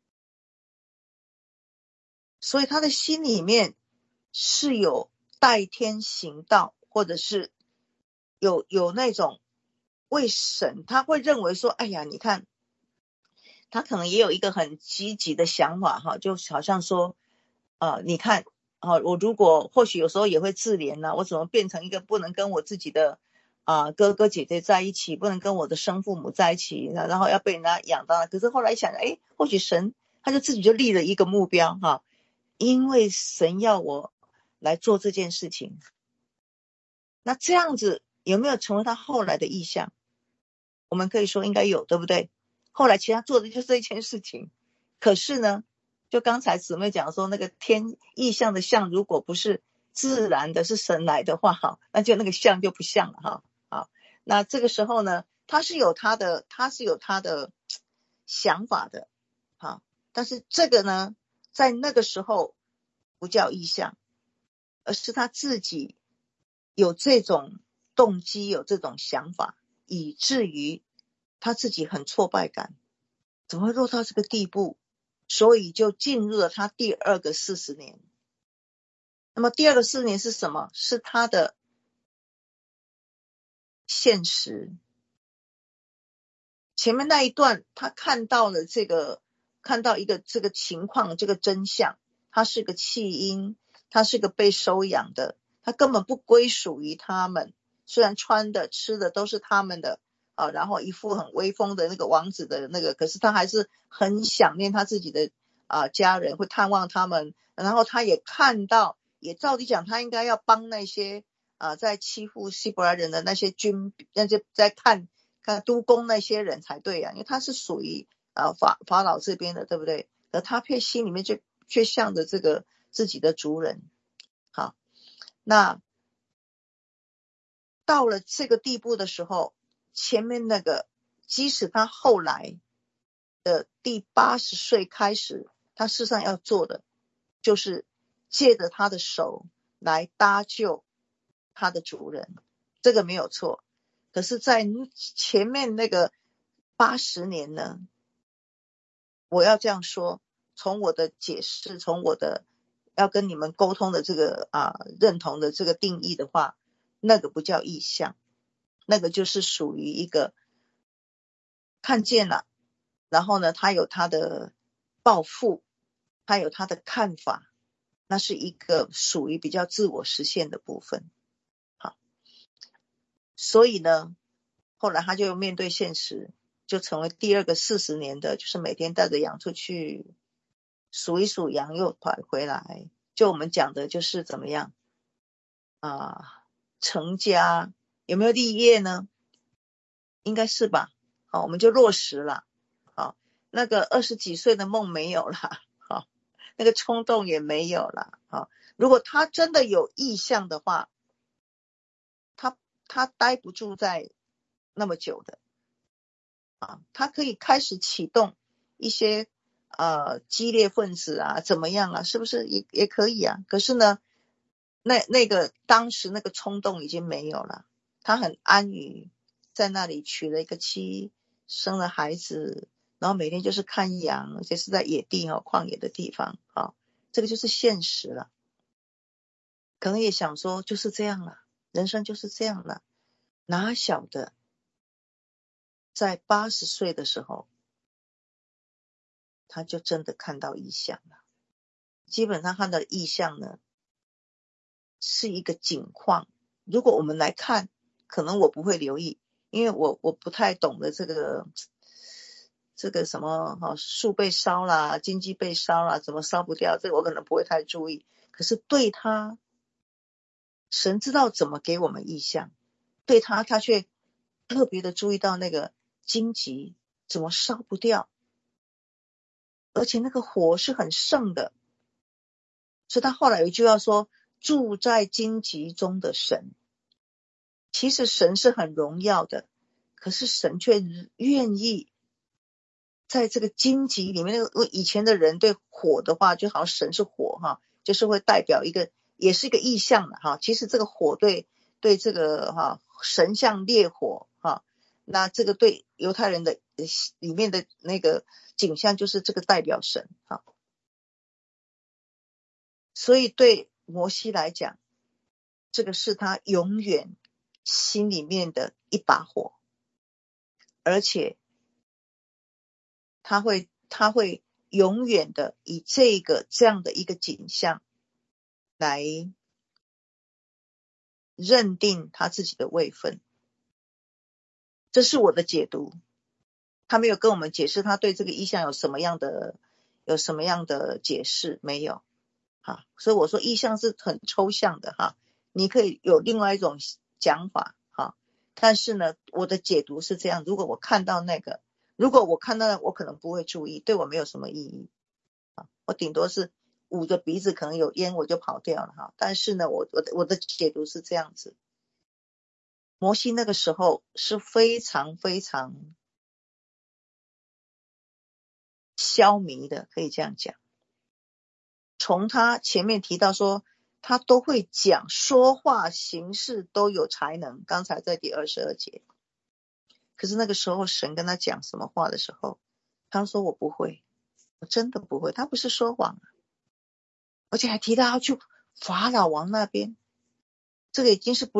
所以他的心里面是有代天行道，或者是有那种为神，他会认为说，哎呀，你看他可能也有一个很积极的想法哈，就好像说你看我如果或许有时候也会自怜啊，我怎么变成一个不能跟我自己的哥哥姐姐在一起，不能跟我的生父母在一起，然后要被人家养大。可是后来想或许神他就自己就立了一个目标哈，因为神要我来做这件事情。那这样子有没有成为他后来的意向？我们可以说应该有，对不对？后来其实他做的就是这件事情。可是呢，就刚才姊妹讲说，那个天意象的象如果不是自然的，是神来的话，那就那个象就不像了哈。好，那这个时候呢，他是有他的想法的。好，但是这个呢，在那个时候不叫意象，而是他自己有这种动机，有这种想法，以至于他自己很挫败感，怎么会落到这个地步？所以就进入了他第二个40年。那么第二个40年是什么？是他的现实。前面那一段他看到了看到一个这个情况，这个真相，他是个弃婴，他是个被收养的，他根本不归属于他们，虽然穿的吃的都是他们的然后一副很威风的那个王子的那个，可是他还是很想念他自己的家人，会探望他们。然后他也看到，也照理讲他应该要帮那些在欺负希伯来人的那些那些在看督工那些人才对因为他是属于法老这边的，对不对？而他心里面却向着这个自己的族人。好，那到了这个地步的时候，前面那个即使他后来的第80岁开始，他事实上要做的就是借着他的手来搭救他的主人，这个没有错。可是在前面那个80年呢，我要这样说，从我的解释，从我的要跟你们沟通的这个认同的这个定义的话，那个不叫意象，那个就是属于一个看见了，然后呢他有他的抱负，他有他的看法，那是一个属于比较自我实现的部分。好，所以呢后来他就面对现实，就成为第二个40年的，就是每天带着羊出去数一数羊又跑回来，就我们讲的就是怎么样成家，有没有立业呢？应该是吧。好，我们就落实了。好，那个20几岁的梦没有了，好，那个冲动也没有了。好，如果他真的有意向的话，他待不住在那么久的他可以开始启动一些激烈分子怎么样是不是也可以可是呢那个当时那个冲动已经没有了，他很安于在那里娶了一个妻，生了孩子，然后每天就是看羊，而且是在野地旷野的地方这个就是现实了。可能也想说就是这样了，人生就是这样了，哪晓得在80岁的时候他就真的看到异象了。基本上看到的异象呢是一个景况，如果我们来看可能我不会留意，因为我不太懂得这个这个什么树被烧啦，经济被烧啦，怎么烧不掉，这个我可能不会太注意。可是对他，神知道怎么给我们意象，对他却特别的注意到那个荆棘怎么烧不掉，而且那个火是很盛的。所以他后来有一句话说，住在荆棘中的神。其实神是很荣耀的，可是神却愿意在这个荆棘里面。那个以前的人对火的话，就好像神是火哈，就是会代表一个，也是一个意象的哈。其实这个火对这个神像烈火哈，那这个对犹太人的里面的那个景象就是这个代表神哈。所以对摩西来讲，这个是他永远心里面的一把火，而且他会永远的以这样的一个景象来认定他自己的位分。这是我的解读，他没有跟我们解释他对这个意象有什么样的解释，没有哈。所以我说意象是很抽象的哈，你可以有另外一种讲法哈，但是呢我的解读是这样，如果我看到那个我可能不会注意，对我没有什么意义啊，我顶多是捂着鼻子可能有烟我就跑掉了哈。但是呢我的解读是这样子，摩西那个时候是非常非常消弭的，可以这样讲。从他前面提到说他都会讲，说话行事都有才能，刚才在第22节。可是那个时候神跟他讲什么话的时候，他说我不会，我真的不会。他不是说谎，而且还提到要去法老王那边，这个已经是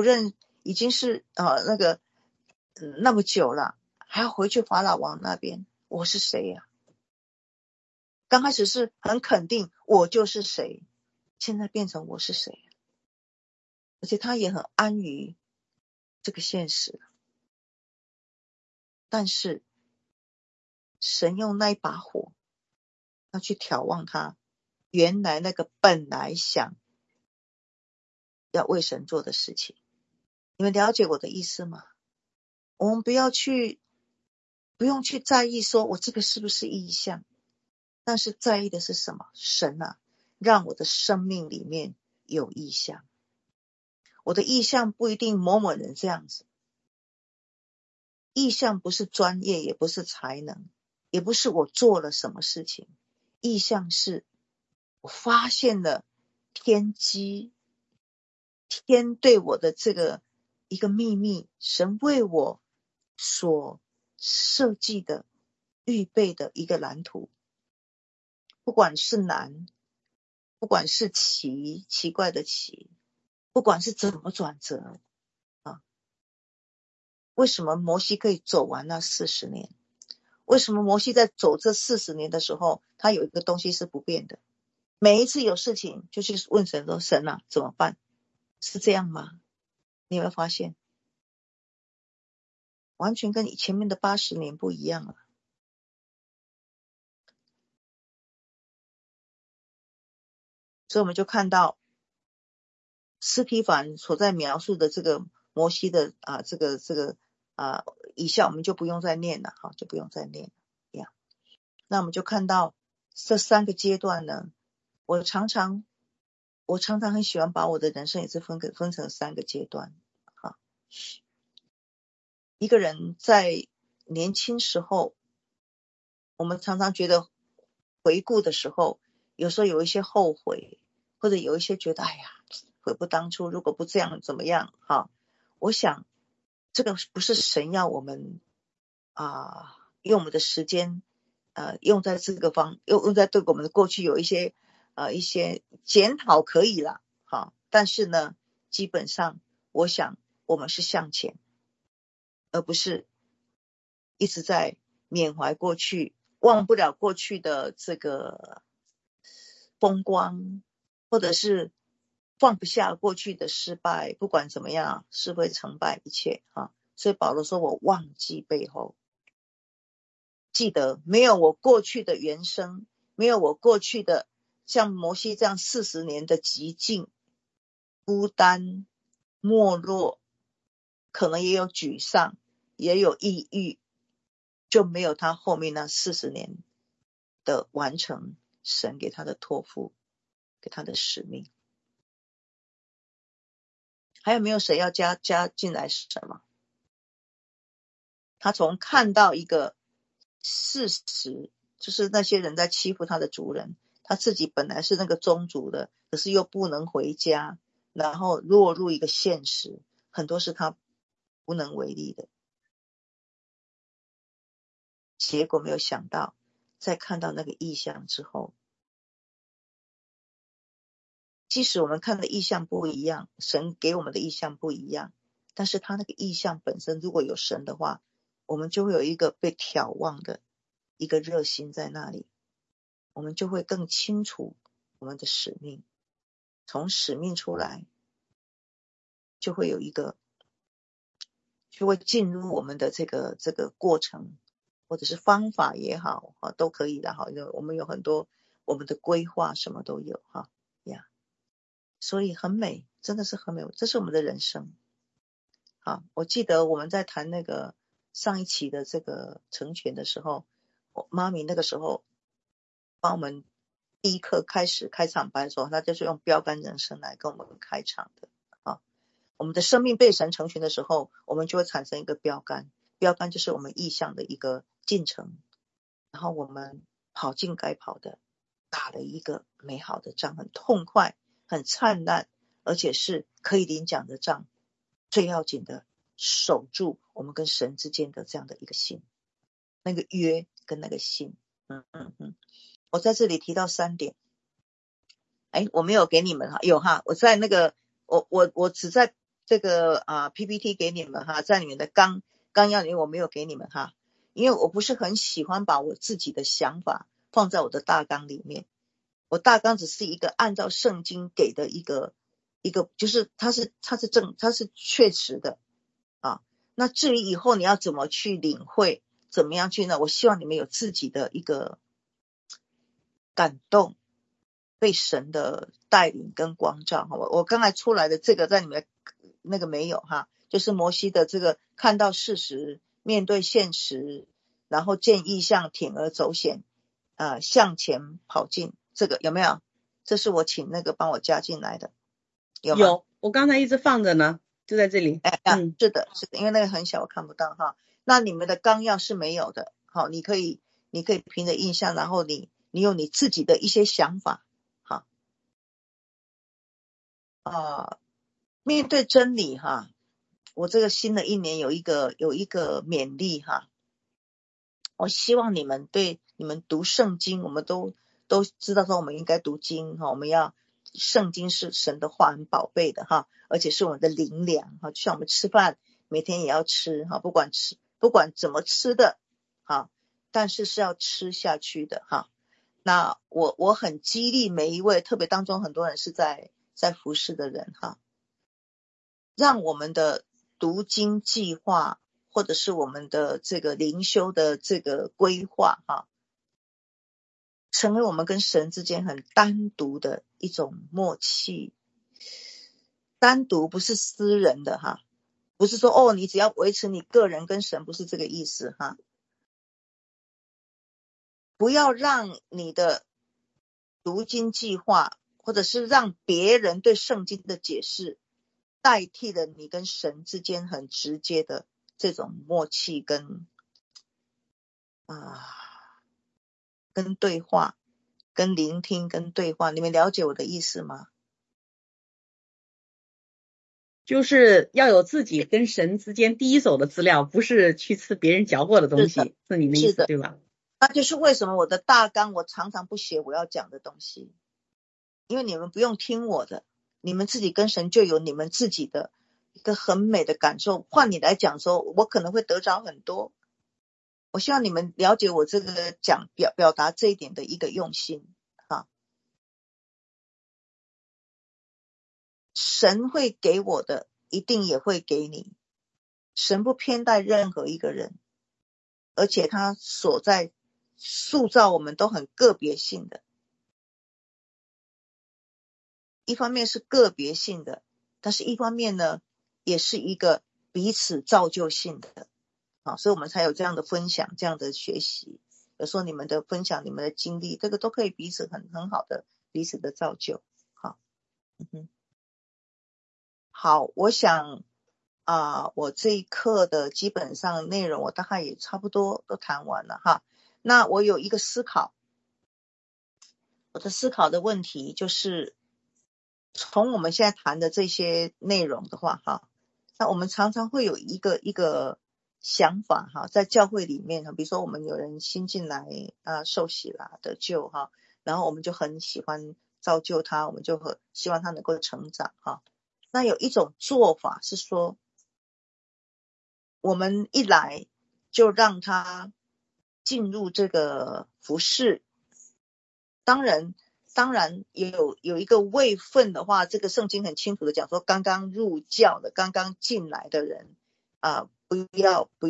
那么久了，还要回去法老王那边，我是谁呀？刚开始是很肯定我就是谁，现在变成我是谁，而且他也很安于这个现实。但是神用那一把火要去眺望他原来那个本来想要为神做的事情。你们了解我的意思吗？我们不用去在意说我这个是不是意象，但是在意的是什么？神啊，让我的生命里面有意象。我的意象不一定某某人这样子，意象不是专业，也不是才能，也不是我做了什么事情，意象是我发现了天机，天对我的这个一个秘密，神为我所设计的预备的一个蓝图。不管是难，不管是奇怪的奇，不管是怎么转折啊，为什么摩西可以走完那40年？为什么摩西在走这40年的时候，他有一个东西是不变的？每一次有事情就去问神说，神啊怎么办？是这样吗？你有没有发现完全跟你前面的80年不一样了？所以我们就看到司提反所在描述的这个摩西的以下我们就不用再念了哈，就不用再念了。那我们就看到这3个阶段呢，我常常很喜欢把我的人生也是分成3个阶段哈。一个人在年轻时候，我们常常觉得回顾的时候，有时候有一些后悔，或者有一些觉得哎呀悔不当初，如果不这样怎么样哈。我想这个不是神要我们用我们的时间用在这个用在对我们的过去有一些检讨可以啦哈，但是呢基本上我想我们是向前，而不是一直在缅怀过去，忘不了过去的这个风光，或者是放不下过去的失败，不管怎么样是会成败一切所以保罗说我忘记背后。 记得没有我过去的原生，没有我过去的像摩西这样40年的极境、孤单、没落，可能也有沮丧，也有抑郁，就没有他后面那40年的完成神给他的托付，给他的使命。还有没有谁要加进来什么？他从看到一个事实，就是那些人在欺负他的族人，他自己本来是那个宗族的，可是又不能回家，然后落入一个现实，很多是他无能为力的。结果没有想到，在看到那个异象之后，即使我们看的异象不一样，神给我们的异象不一样，但是他那个异象本身如果有神的话，我们就会有一个被眺望的一个热心在那里，我们就会更清楚我们的使命，从使命出来就会有一个，就会进入我们的这个过程，或者是方法也好都可以的哈，我们有很多我们的规划什么都有哈呀，所以很美，真的是很美，这是我们的人生。好，我记得我们在谈那个上一期的这个成全的时候，我妈咪那个时候帮我们第一课开场白的时候，他就是用标杆人生来跟我们开场的啊。我们的生命被神成全的时候，我们就会产生一个标杆，标杆就是我们意向的一个进程，然后我们跑进该跑的，打了一个美好的仗，很痛快，很灿烂，而且是可以领奖的仗。最要紧的，守住我们跟神之间的这样的一个信，那个约跟那个信。我在这里提到3点。我没有给你们哈，有哈，我在那个我只在这个PPT 给你们哈，在你们的纲要里面我没有给你们哈，因为我不是很喜欢把我自己的想法放在我的大纲里面，我大纲只是一个按照圣经给的一个，就是它是确实的啊。那至于以后你要怎么去领会，怎么样去呢？我希望你们有自己的一个感动，被神的带领跟光照。我刚才出来的这个在你们那个没有哈，就是摩西的这个看到事实，面对现实，然后见异象，铤而走险，向前跑进，这个有没有？这是我请那个帮我加进来的，有吗？ 有，我刚才一直放着呢，就在这里。 是的，因为那个很小，我看不到哈。那你们的纲要是没有的，好，你可以凭着印象，然后你有你自己的一些想法，好，面对真理哈，我这个新的一年有一个勉励哈，我希望你们读圣经，我们都知道说我们应该读经哈，我们要圣经是神的话，很宝贝的哈，而且是我们的灵粮哈，就像我们吃饭每天也要吃哈，不管怎么吃的哈，但是要吃下去的哈。那我很激励每一位，特别当中很多人是在服事的人哈，让我们的读经计划或者是我们的这个灵修的这个规划哈，成为我们跟神之间很单独的一种默契。单独不是私人的哈，不是说你只要维持你个人跟神，不是这个意思哈。不要让你的读经计划或者是让别人对圣经的解释代替了你跟神之间很直接的这种默契跟对话，跟聆听跟对话。你们了解我的意思吗？ 就是要有自己跟神之间第一手的资料，不是去吃别人嚼过的东西，是你的意思对吧？ 那就是为什么我的大纲我常常不写我要讲的东西，因为你们不用听我的，你们自己跟神就有你们自己的一个很美的感受。换你来讲说，我可能会得着很多。我希望你们了解我这个表达这一点的一个用心哈。神会给我的，一定也会给你。神不偏待任何一个人， 而且他所在塑造我们都很个别性的。一方面是个别性的，但是一方面呢，也是一个彼此造就性的。好，所以我们才有这样的分享，这样的学习。有时候你们的分享，你们的经历，这个都可以彼此很好的彼此的造就。好，好，我想我这一课的基本上内容我大概也差不多都谈完了哈。那我有一个思考，我的思考的问题就是从我们现在谈的这些内容的话哈，那我们常常会有一个想法哈，在教会里面，比如说我们有人新进来受洗啦得救哈，然后我们就很喜欢造就他，我们就很希望他能够成长哈。那有一种做法是说，我们一来就让他进入这个服事，当然有一个位分的话，这个圣经很清楚的讲说，刚刚入教的刚刚进来的人不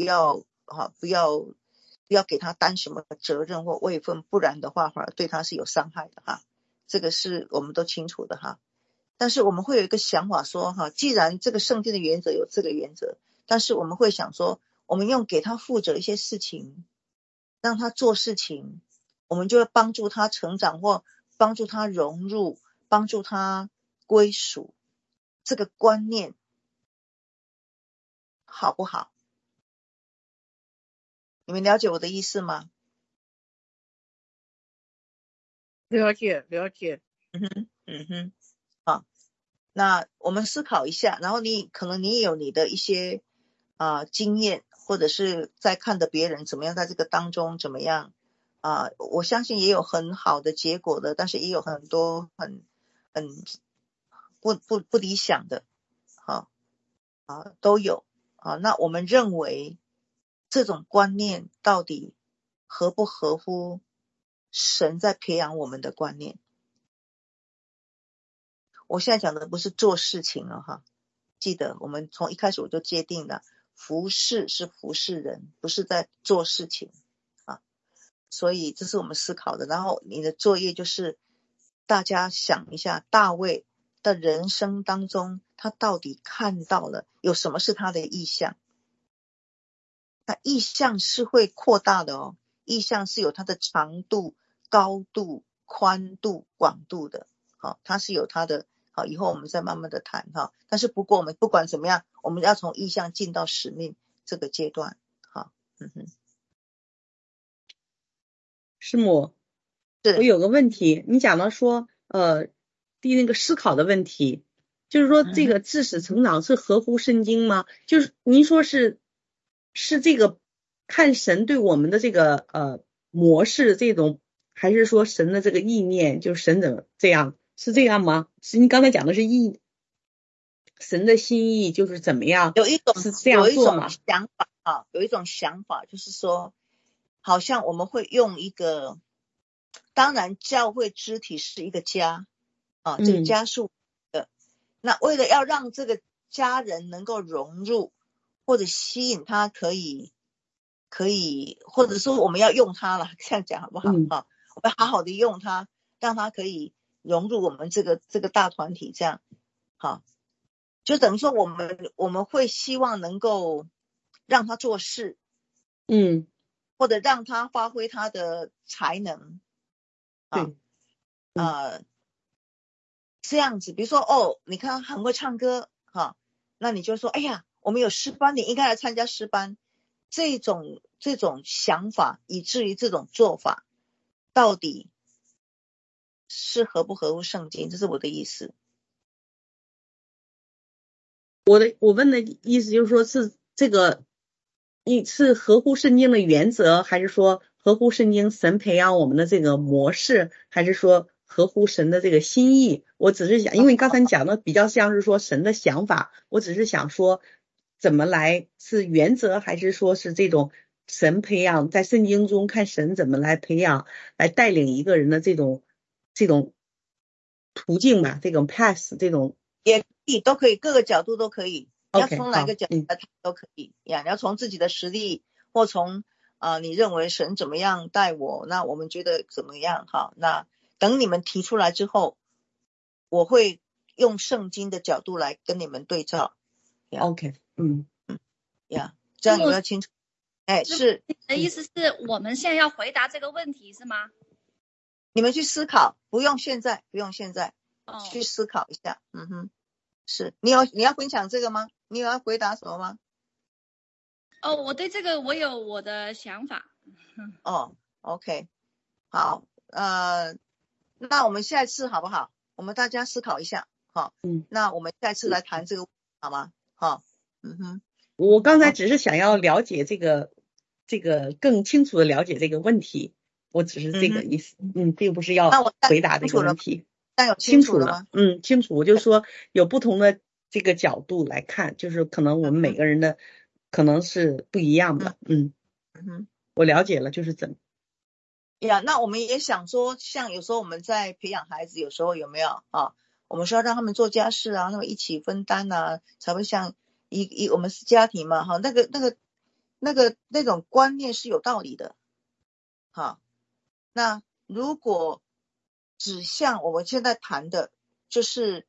要给他担什么责任或位分，不然的话反而对他是有伤害的哈，这个是我们都清楚的哈。但是我们会有一个想法说哈，既然这个圣经的原则有这个原则，但是我们会想说，我们用给他负责一些事情，让他做事情，我们就会帮助他成长或帮助他融入，帮助他归属，这个观念好不好？你们了解我的意思吗？ 了解。 好，那我们思考一下，然后可能你也有你的一些经验，或者是在看的别人怎么样在这个当中怎么样我相信也有很好的结果的，但是也有很多很不理想的都有那我们认为这种观念到底合不合乎神在培养我们的观念？我现在讲的不是做事情了哈，记得我们从一开始我就界定了，服事是服事人，不是在做事情所以这是我们思考的。然后你的作业就是大家想一下，大卫的人生当中他到底看到了有什么是他的意向。那意向是会扩大的意向是有它的长度、高度、宽度、广度的它是有它的以后我们再慢慢的谈但是不过我们不管怎么样，我们要从意向进到使命这个阶段师母，我有个问题，你讲到说那个思考的问题，就是说这个知识成长是合乎圣经吗？就是您说是这个看神对我们的这个模式这种，还是说神的这个意念，就是神怎么这样，是这样吗？是你刚才讲的是神的心意就是怎么样， 有一种是这样做吗？ 有一种想法就是说，好像我们会用一个，当然教会肢体是一个家这个家是的那为了要让这个家人能够融入或者吸引他可以或者说我们要用他了，这样讲好不好我们要好好的用他，让他可以融入我们这个大团体，这样就等于说我们会希望能够让他做事或者让他发挥他的才能这样子。比如说你看他很会唱歌那你就说哎呀我们有诗班，你应该来参加诗班。这种想法以至于这种做法到底是合不合乎圣经，这是我的意思。 我问的意思就是说是这个是合乎圣经的原则，还是说合乎圣经神培养我们的这个模式，还是说合乎神的这个心意？我只是想，因为你刚才讲的比较像是说神的想法，我只是想说怎么来，是原则还是说是这种神培养，在圣经中看神怎么来培养来带领一个人的这种途径吧，这种 path 这种也都可以，各个角度都可以。 Okay, 要从哪个角度来看都可以你要从自己的实力或从你认为神怎么样待我，那我们觉得怎么样哈？那等你们提出来之后，我会用圣经的角度来跟你们对照。 OK， 这样有没有清楚？是。 你的意思是我们现在要回答这个问题是吗？ 你们去思考，不用现在，去思考一下。是你要分享这个吗？你有要回答什么吗？ 我对这个我有我的想法。 OK， 好，那我们下一次好不好？我们大家思考一下，好，那我们下一次来谈这个，好吗？好， 我刚才只是想要了解这个更清楚的了解这个问题，我只是这个意思，并不是要回答这个问题。 但有清楚了吗？ 清楚。我就说有不同的这个角度来看，就是可能我们每个人的可能是不一样的。我了解了，就是怎么呀？那我们也想说，像有时候我们在培养孩子，有时候有没有我们说要让他们做家事啊，他们一起分担啊，才会像我们是家庭嘛那种观念是有道理的。那如果只像我们现在谈的，就是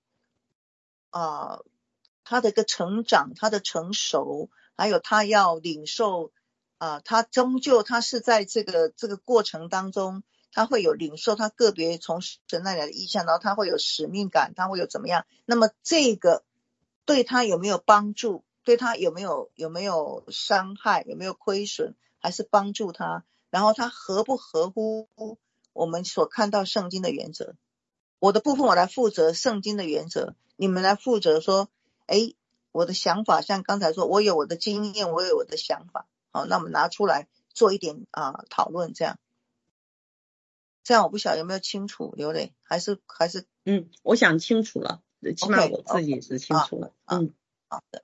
他的一个成长，他的成熟，还有他要领受他终究他是在这个过程当中，他会有领受他个别从神那里来的意向，然后他会有使命感，他会有怎么样，那么这个对他有没有帮助，对他有没有伤害，有没有亏损，还是帮助他，然后他合不合乎我们所看到圣经的原则。我的部分我来负责圣经的原则，你们来负责说我的想法，像刚才说我有我的经验，我有我的想法，好，那我们拿出来做一点讨论，这样我不晓得有没有清楚，刘磊还是我想清楚了，起码我自己是清楚了。 好的，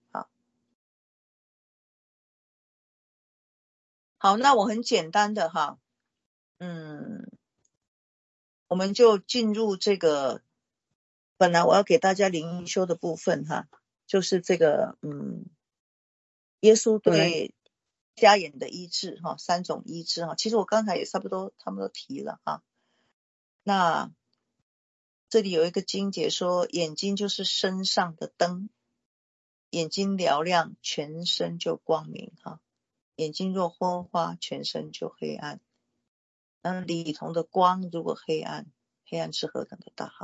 好，那我很简单的我们就进入这个本来我要给大家灵修的部分就是这个耶稣对瞎眼的医治三种医治其实我刚才也差不多提了那这里有一个经节说，眼睛就是身上的灯，眼睛嘹亮，全身就光明眼睛若昏花，全身就黑暗。里头的光如果黑暗，黑暗是何等的大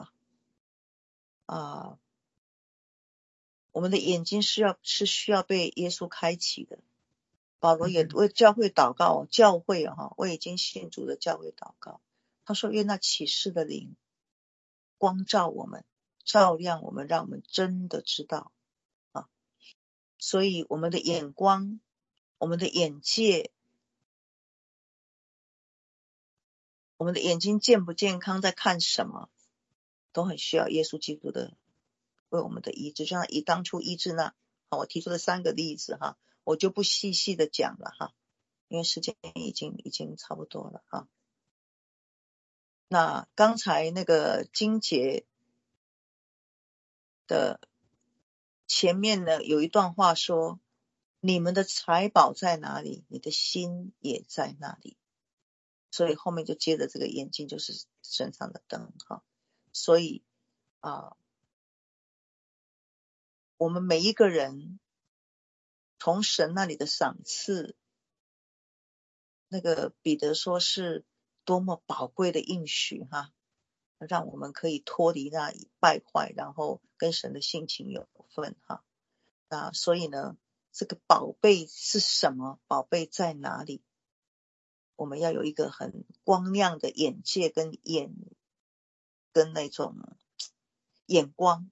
我们的眼睛是需要被耶稣开启的。保罗也为教会祷告，教会为已经信主的教会祷告，他说愿那启示的灵光照我们，照亮我们，让我们真的知道所以我们的眼光，我们的眼界，我们的眼睛健不健康，在看什么，都很需要耶稣基督的为我们的医治。就像以当初医治那我提出了3个例子我就不细细的讲了因为时间已经差不多了那刚才那个经节的前面呢有一段话说，你们的财宝在哪里，你的心也在那里。所以后面就接着这个眼睛就是身上的灯所以我们每一个人从神那里的赏赐，那个彼得说是多么宝贵的应许让我们可以脱离那败坏，然后跟神的性情有份那所以呢，这个宝贝是什么？宝贝在哪里？我们要有一个很光亮的眼界跟那种眼光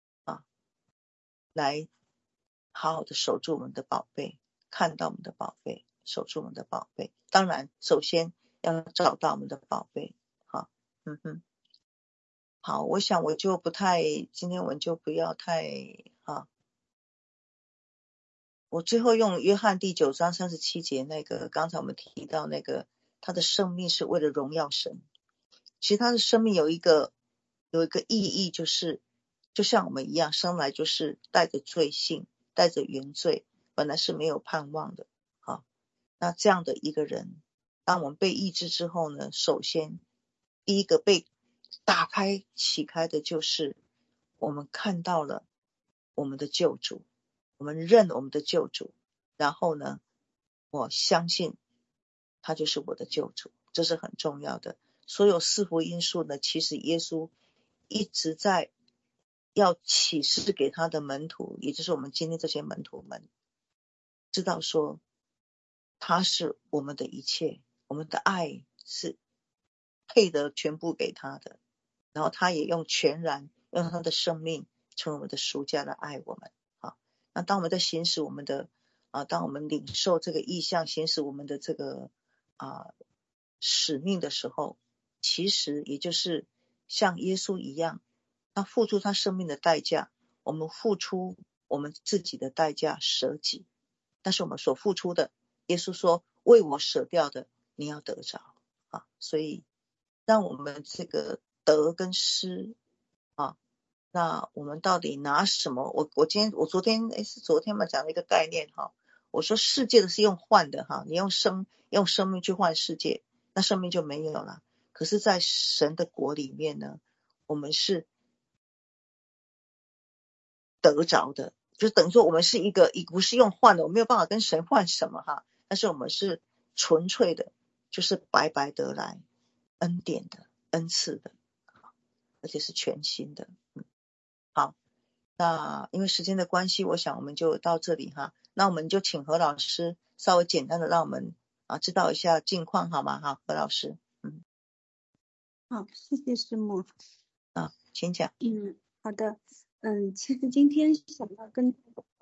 来好好的守住我们的宝贝，看到我们的宝贝，守住我们的宝贝。当然首先要找到我们的宝贝好，我想我就今天我就不要太我最后用约翰第9章37节那个，刚才我们提到那个，他的生命是为了荣耀神。其实他的生命有一个意义，就是就像我们一样，生来就是带着罪性，带着原罪，本来是没有盼望的那这样的一个人，当我们被医治之后呢，首先第一个被打开启开的就是我们看到了我们的救主，我们认我们的救主，然后呢，我相信他就是我的救主，这是很重要的。所有四福音书呢，其实耶稣一直在要启示给他的门徒，也就是我们今天这些门徒们，知道说他是我们的一切，我们的爱是配得全部给他的，然后他也用全然用他的生命成为我们的赎价来爱我们。那当我们在行使我们的当我们领受这个意向，行使我们的这个使命的时候，其实也就是像耶稣一样，他付出他生命的代价，我们付出我们自己的代价，舍己，但是我们所付出的，耶稣说为我舍掉的你要得着所以让我们这个得跟失那我们到底拿什么？我昨天是昨天嘛讲了一个概念我说世界的是用换的你用生命去换世界，那生命就没有了。可是在神的国里面呢，我们是得着的，就等于说我们是不是用换的，我没有办法跟神换什么但是我们是纯粹的，就是白白得来，恩典的，恩赐的，而且是全新的。好，那因为时间的关系，我想我们就到这里那我们就请何老师稍微简单的让我们知道一下近况好吗？何老师。 好，谢谢师母。 请讲。 好的。其实今天想要跟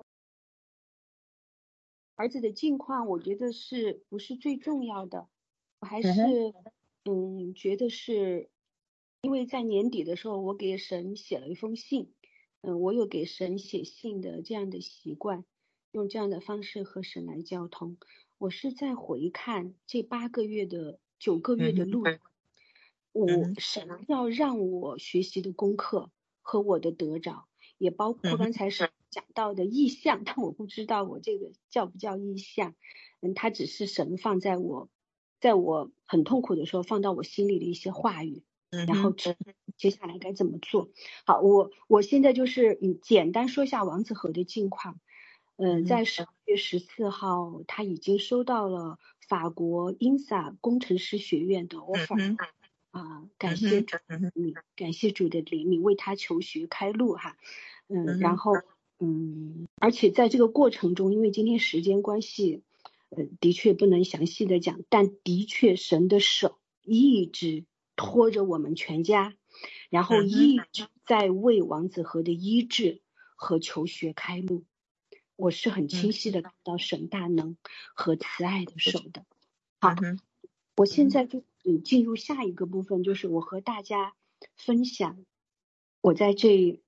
儿子的近况，我觉得不是最重要的，我还是觉得是因为在年底的时候，我给神写了一封信，我有给神写信的这样的习惯，用这样的方式和神来交通。我是在回看这9个月的路，神要让我学习的功课和我的得着，也包括刚才是讲到的意象，但我不知道我这个叫不叫意象，它只是神放在我很痛苦的时候放到我心里的一些话语，然后接下来该怎么做。好，我现在就是简单说一下王子和的近况。在12月14号，他已经收到了法国 INSA 工程师学院的 offer。感谢主，感谢主的怜悯，为他求学开路然后而且在这个过程中，因为今天时间关系，的确不能详细的讲，但的确神的手一直拖着我们全家，然后一直在为王子和的医治和求学开路。我是很清晰的看到神大能和慈爱的手的。好，我现在就进入下一个部分，就是我和大家分享我在这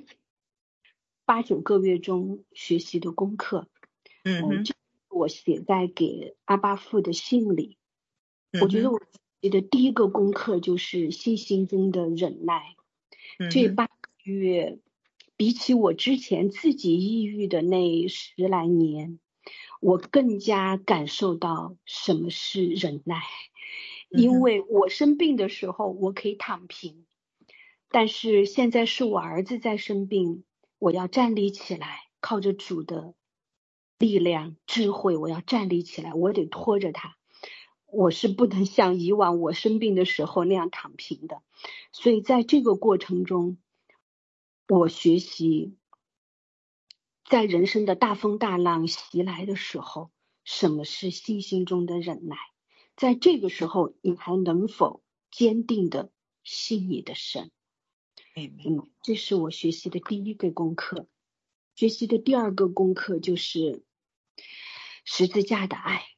8、9个月中学习的功课。我写在给阿爸父的信里。我觉得我学习的第一个功课就是信心中的忍耐。这8个月比起我之前自己抑郁的那10来年，我更加感受到什么是忍耐。因为我生病的时候我可以躺平，但是现在是我儿子在生病，我要站立起来，靠着主的力量智慧，我要站立起来，我得拖着他，我是不能像以往我生病的时候那样躺平的。所以在这个过程中，我学习在人生的大风大浪袭来的时候，什么是信心中的忍耐。在这个时候，你还能否坚定的信你的神？这是我学习的第一个功课。学习的第二个功课就是十字架的爱。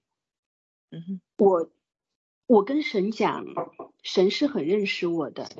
我跟神讲，神是很认识我的，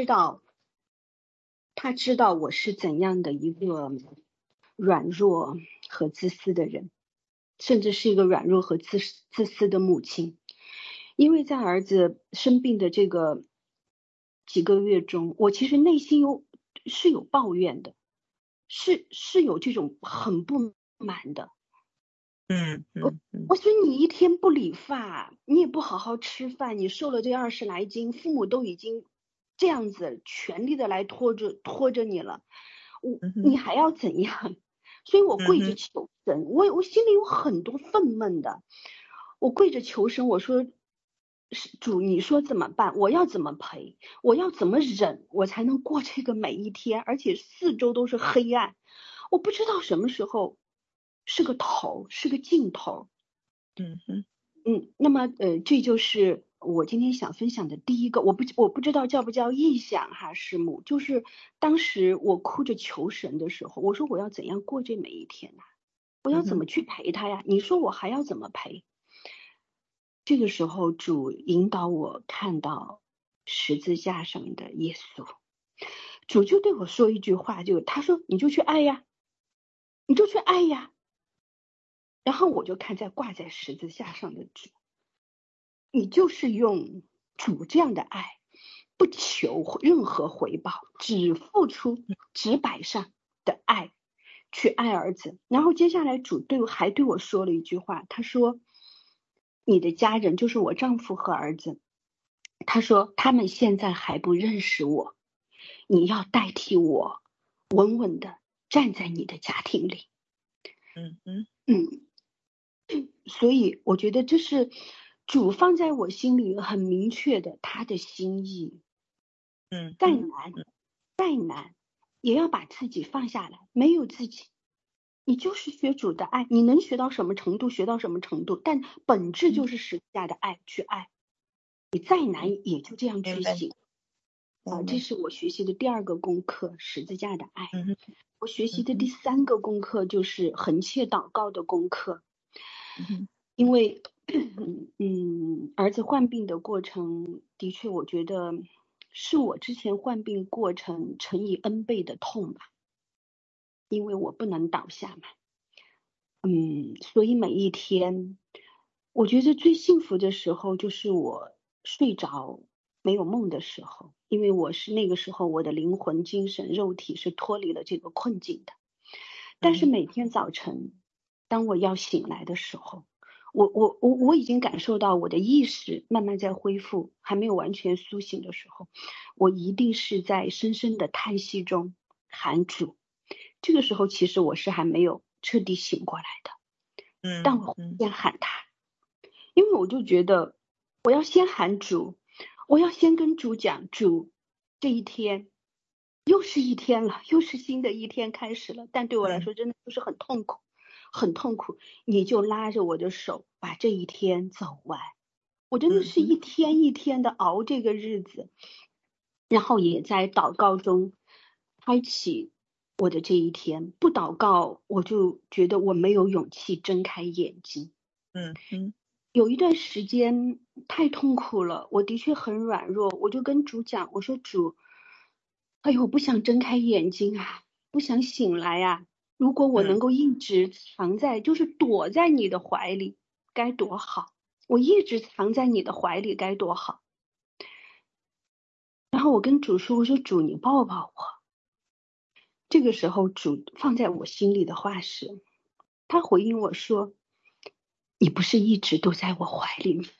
他知道我是怎样的一个软弱和自私的人，甚至是一个软弱和自私的母亲。因为在儿子生病的这个几个月中，我其实内心是有抱怨的，是有这种很不满的。 我说你一天不理发，你也不好好吃饭，你瘦了这20来斤，父母都已经这样子全力的来拖着你了，你还要怎样？所以我跪着求神，我心里有很多愤懑的，我跪着求神，我说主，你说怎么办？我要怎么陪？我要怎么忍？我才能过这个每一天？而且四周都是黑暗，我不知道什么时候是个头，是个尽头。那么这就是我今天想分享的第一个，我不知道叫不叫异象哈，师母，就是当时我哭着求神的时候，我说我要怎样过这每一天呢？我要怎么去陪他呀？你说我还要怎么陪？这个时候主引导我看到十字架上的耶稣，主就对我说一句话，他说你就去爱呀，你就去爱呀。然后我就看在挂在十字架上的主，你就是用主这样的爱，不求任何回报，只付出只摆上的爱去爱儿子。然后接下来主还对我说了一句话，他说你的家人就是我丈夫和儿子，他说他们现在还不认识我，你要代替我稳稳的站在你的家庭里。所以我觉得这是主放在我心里很明确的他的心意。再难也要把自己放下来，没有自己你就是学主的爱，你能学到什么程度学到什么程度，但本质就是十字架的爱，去爱，你再难也就这样去行。这是我学习的第二个功课，十字架的爱。我学习的第三个功课就是横切祷告的功课。因为儿子患病的过程的确我觉得是我之前患病过程乘以 N 倍的痛吧，因为我不能倒下嘛。所以每一天我觉得最幸福的时候就是我睡着没有梦的时候，因为我是那个时候我的灵魂精神肉体是脱离了这个困境的。但是每天早晨当我要醒来的时候，我已经感受到我的意识慢慢在恢复，还没有完全苏醒的时候，我一定是在深深的叹息中喊主。这个时候其实我是还没有彻底醒过来的，但我先喊他，因为我就觉得我要先喊主，我要先跟主讲，主，这一天又是一天了，又是新的一天开始了，但对我来说真的就是很痛苦很痛苦，你就拉着我的手把这一天走完。我真的是一天一天的熬这个日子，然后也在祷告中开启我的这一天。不祷告我就觉得我没有勇气睁开眼睛。有一段时间太痛苦了，我的确很软弱，我就跟主讲，我说主，哎呦，我不想睁开眼睛啊，不想醒来啊，如果我能够一直藏在就是躲在你的怀里该多好，我一直藏在你的怀里该多好。然后我跟主说，我说主你抱抱我。这个时候主放在我心里的话是，他回应我说，你不是一直都在我怀里吗？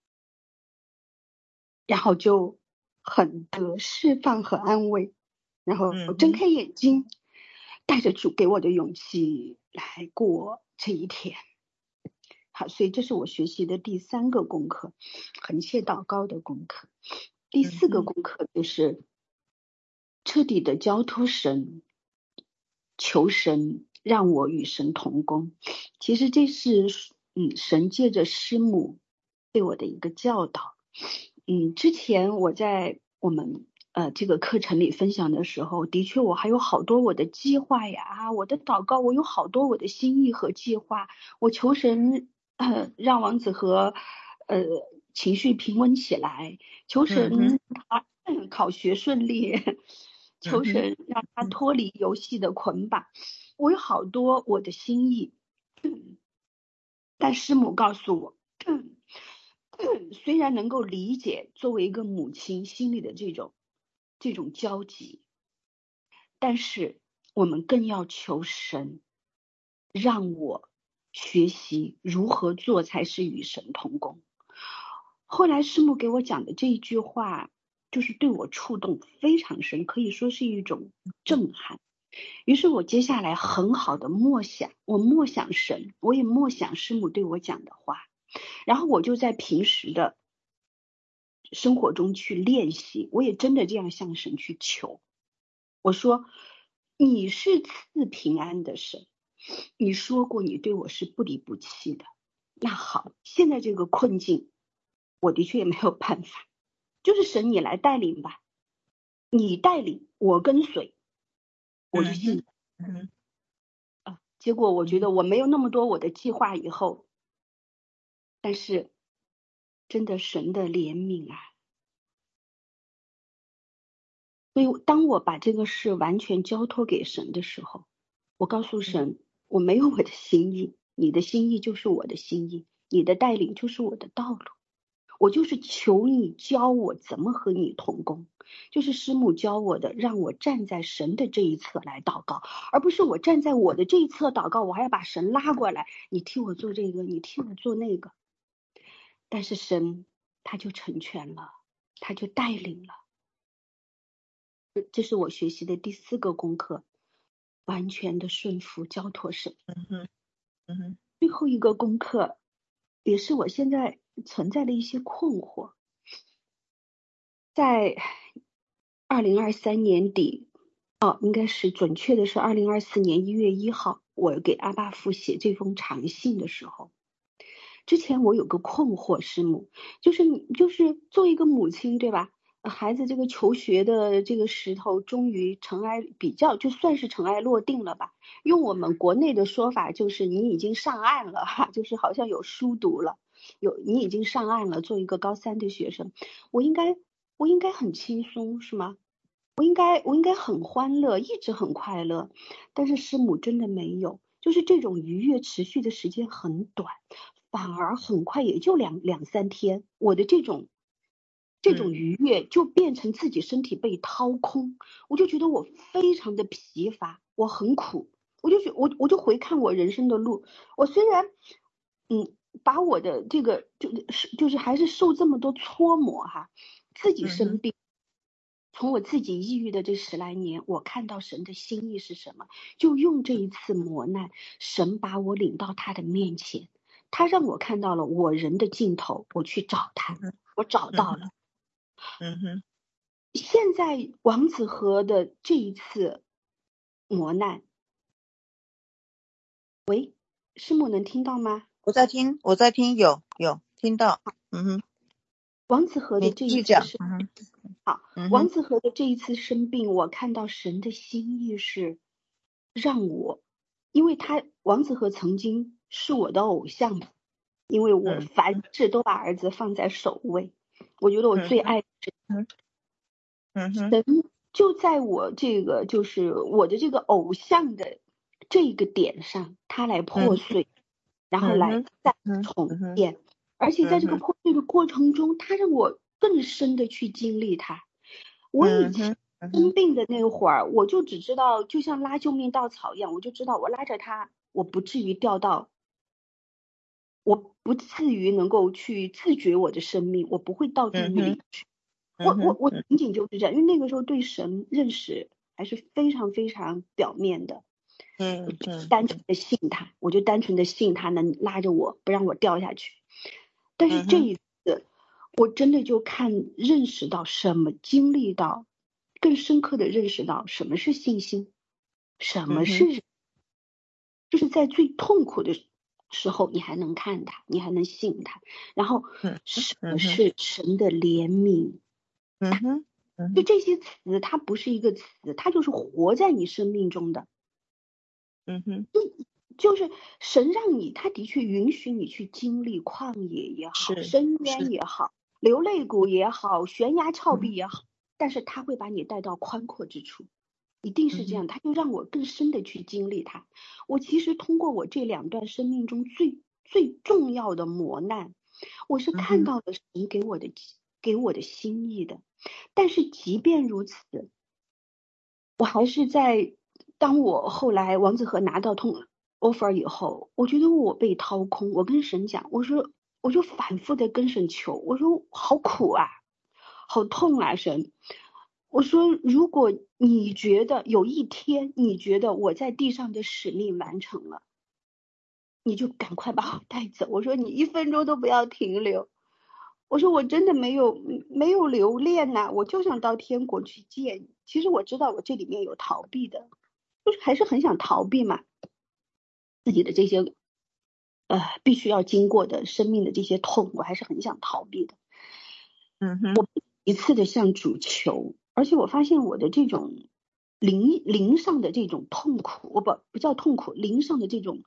然后就很得释放和安慰，然后睁开眼睛，带着主给我的勇气来过这一天。好，所以这是我学习的第三个功课，横切祷告的功课。第四个功课就是彻底的交托神，求神让我与神同工。其实这是神借着师母对我的一个教导。之前我在我们这个课程里分享的时候，的确我还有好多我的计划呀，我的祷告，我有好多我的心意和计划。我求神让王子和情绪平稳起来，求神他考学顺利，求神让他脱离游戏的捆绑。我有好多我的心意，但师母告诉我，虽然能够理解作为一个母亲心里的这种焦急，但是我们更要求神让我学习如何做才是与神同工。后来师母给我讲的这一句话，就是对我触动非常深，可以说是一种震撼。于是我接下来很好的默想，我默想神，我也默想师母对我讲的话，然后我就在平时的生活中去练习，我也真的这样向神去求。我说，你是赐平安的神，你说过你对我是不离不弃的。那好，现在这个困境我的确也没有办法，就是神你来带领吧，你带领我跟随，我就信。结果我觉得我没有那么多我的计划以后，但是真的神的怜悯啊，所以当我把这个事完全交托给神的时候，我告诉神，我没有我的心意，你的心意就是我的心意，你的带领就是我的道路，我就是求你教我怎么和你同工，就是师母教我的，让我站在神的这一侧来祷告，而不是我站在我的这一侧祷告，我还要把神拉过来，你替我做这个，你替我做那个。但是神他就成全了，他就带领了。这是我学习的第4个功课，完全的顺服交托神。最后一个功课也是我现在存在的一些困惑。在2023年底，应该是准确的是2024年1月1号，我给阿爸父写这封长信的时候，之前我有个困惑，师母，就是作为一个母亲，对吧？孩子这个求学的这个石头终于尘埃就算是尘埃落定了吧。用我们国内的说法就是你已经上岸了哈，就是好像有书读了，你已经上岸了，做一个高3的学生，我应该很轻松是吗？我应该很欢乐，一直很快乐，但是师母真的没有，就是这种愉悦持续的时间很短，反而很快也就两三天，我的这种愉悦就变成自己身体被掏空，我就觉得我非常的疲乏，我很苦，我就回看我人生的路，我虽然把我的这个就是还是受这么多搓磨哈，自己生病，从我自己抑郁的这10来年，我看到神的心意是什么，就用这一次磨难，神把我领到他的面前，他让我看到了我人的尽头，我去找他，我找到了。现在王子和的这一次磨难，喂，师母能听到吗？ 我在听，有听到。 王子和的这一次是好，王子和的这一次生病，我看到神的心意是让我，因为王子和曾经是我的偶像，因为我凡事都把儿子放在首位，我觉得我最爱的是神，就在我这个就是我的这个偶像的这个点上，他来破碎，然后来再重建，而且在这个破碎的过程中，他让我更深的去经历它。我以前生病的那会儿，我就只知道就像拉救命稻草一样，我就知道我拉着他，我不至于掉到，我不至于能够去自觉我的生命，我不会到地狱里去。我仅仅就是这样，因为那个时候对神认识还是非常非常表面的，单纯的信他，我就单纯的信他能拉着我不让我掉下去。但是这一次，我真的就认识到经历到更深刻的认识到什么是信心，什么是就是在最痛苦的时候你还能看他，你还能信他，然后什么是神的怜悯。就这些词，它不是一个词，它就是活在你生命中的。就是神让你，他的确允许你去经历旷野也好，深渊也好，流泪谷也好，悬崖峭壁也好，但是他会把你带到宽阔之处，一定是这样。他就让我更深的去经历它。我其实通过我这2段生命中最重要的磨难，我是看到了神给我的心意的。但是即便如此，我还是当我后来王子和拿到 offer 以后，我觉得我被掏空。我跟神讲，我就反复的跟神求，我说好苦啊，好痛啊，神。我说如果你觉得有一天你觉得我在地上的使命完成了，你就赶快把我带走。我说你1分钟都不要停留。我说我真的没有留恋呐，我就想到天国去见你。其实我知道我这里面有逃避的，就是还是很想逃避嘛，自己的这些必须要经过的生命的这些痛，我还是很想逃避的。我一次的向主求，而且我发现我的这种灵上的这种痛苦，我不叫痛苦，灵上的这种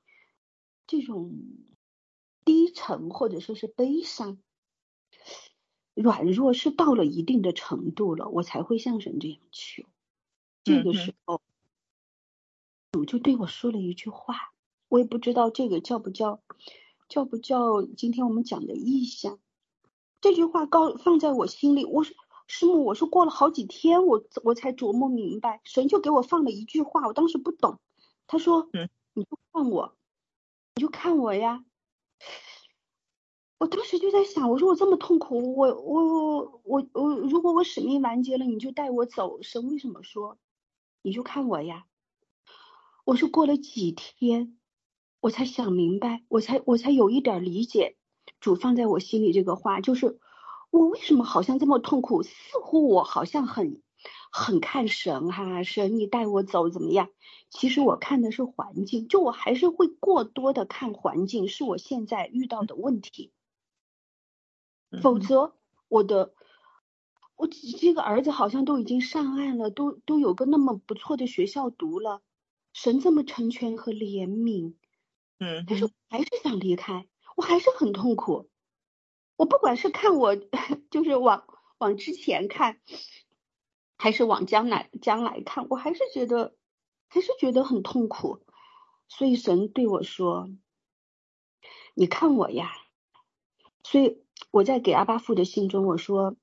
低沉或者说是悲伤软弱是到了一定的程度了，我才会像神这样求。这个时候主就对我说了一句话，我也不知道这个叫不叫今天我们讲的意象。这句话放在我心里，我说师母，我说过了好几天我才琢磨明白，神就给我放了一句话，我当时不懂。他说你就看我呀。我当时就在想，我说我这么痛苦，我如果我使命完结了，你就带我走，神为什么说你就看我呀？我说过了几天我才想明白，我才有一点理解主放在我心里这个话，就是我为什么好像这么痛苦，似乎我好像很看神哈，神你带我走怎么样？其实我看的是环境，就我还是会过多的看环境，是我现在遇到的问题。否则我这个儿子好像都已经上岸了，都有个那么不错的学校读了，神这么成全和怜悯，但是我还是想离开，我还是很痛苦。我不管是看我就是往之前看，还是往将来看，我还是觉得很痛苦。所以神对我说，你看我呀。所以我在给阿巴父的信中我说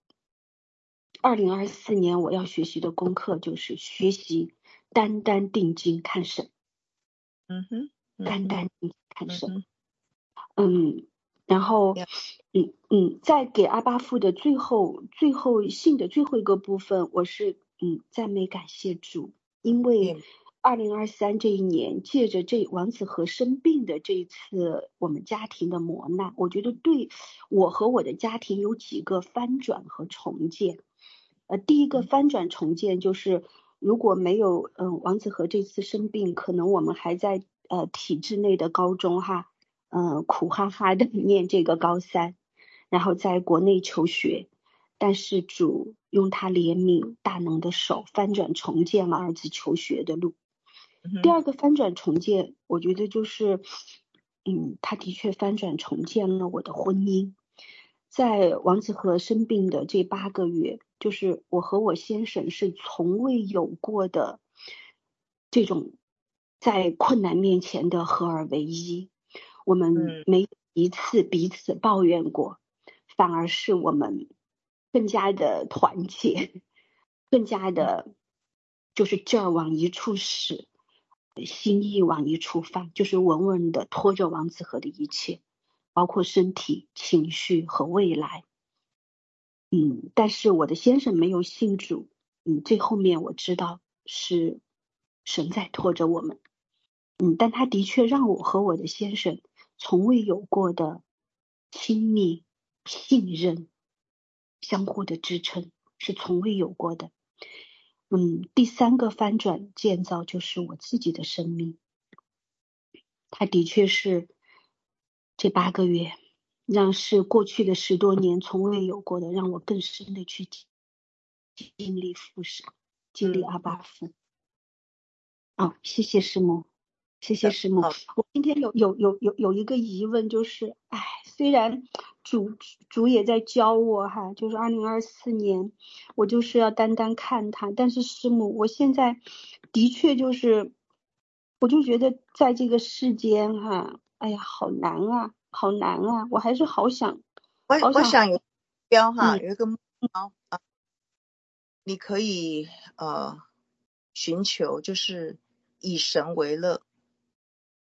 ，2024年我要学习的功课就是学习单单定睛看神。单单定睛看神。然后在给阿巴父的最后信的最后一个部分，我是赞美感谢主，因为2023这一年，借着这王子和生病的这一次我们家庭的磨难，我觉得对我和我的家庭有几个翻转和重建。第一个翻转重建就是如果没有王子和这次生病，可能我们还在体制内的高中哈，苦哈哈的念这个高3，然后在国内求学，但是主用他怜悯大能的手翻转重建了儿子求学的路。第二个翻转重建，我觉得就是他的确翻转重建了我的婚姻。在王子和生病的这8个月，就是我和我先生是从未有过的这种在困难面前的合而为一，我们没一次彼此抱怨过，反而是我们更加的团结，更加的就是劲儿往一处使，心意往一处放，就是稳稳的拖着王子和的一切，包括身体、情绪和未来。但是我的先生没有信主，最后面我知道是神在拖着我们。但他的确让我和我的先生从未有过的亲密、信任、相互的支撑，是从未有过的。第3个翻转建造就是我自己的生命，他的确是这8个月让是过去的10多年从未有过的，让我更深的去经历父神，经历阿爸父。谢谢师母，谢谢师母。我今天有一个疑问，就是虽然主也在教我哈，就是2024年我就是要单单看他，但是师母，我现在的确就是我就觉得在这个世间哈，好难啊，好难啊，我还是好想我想有目标哈，有一个目标你可以寻求，就是以神为乐。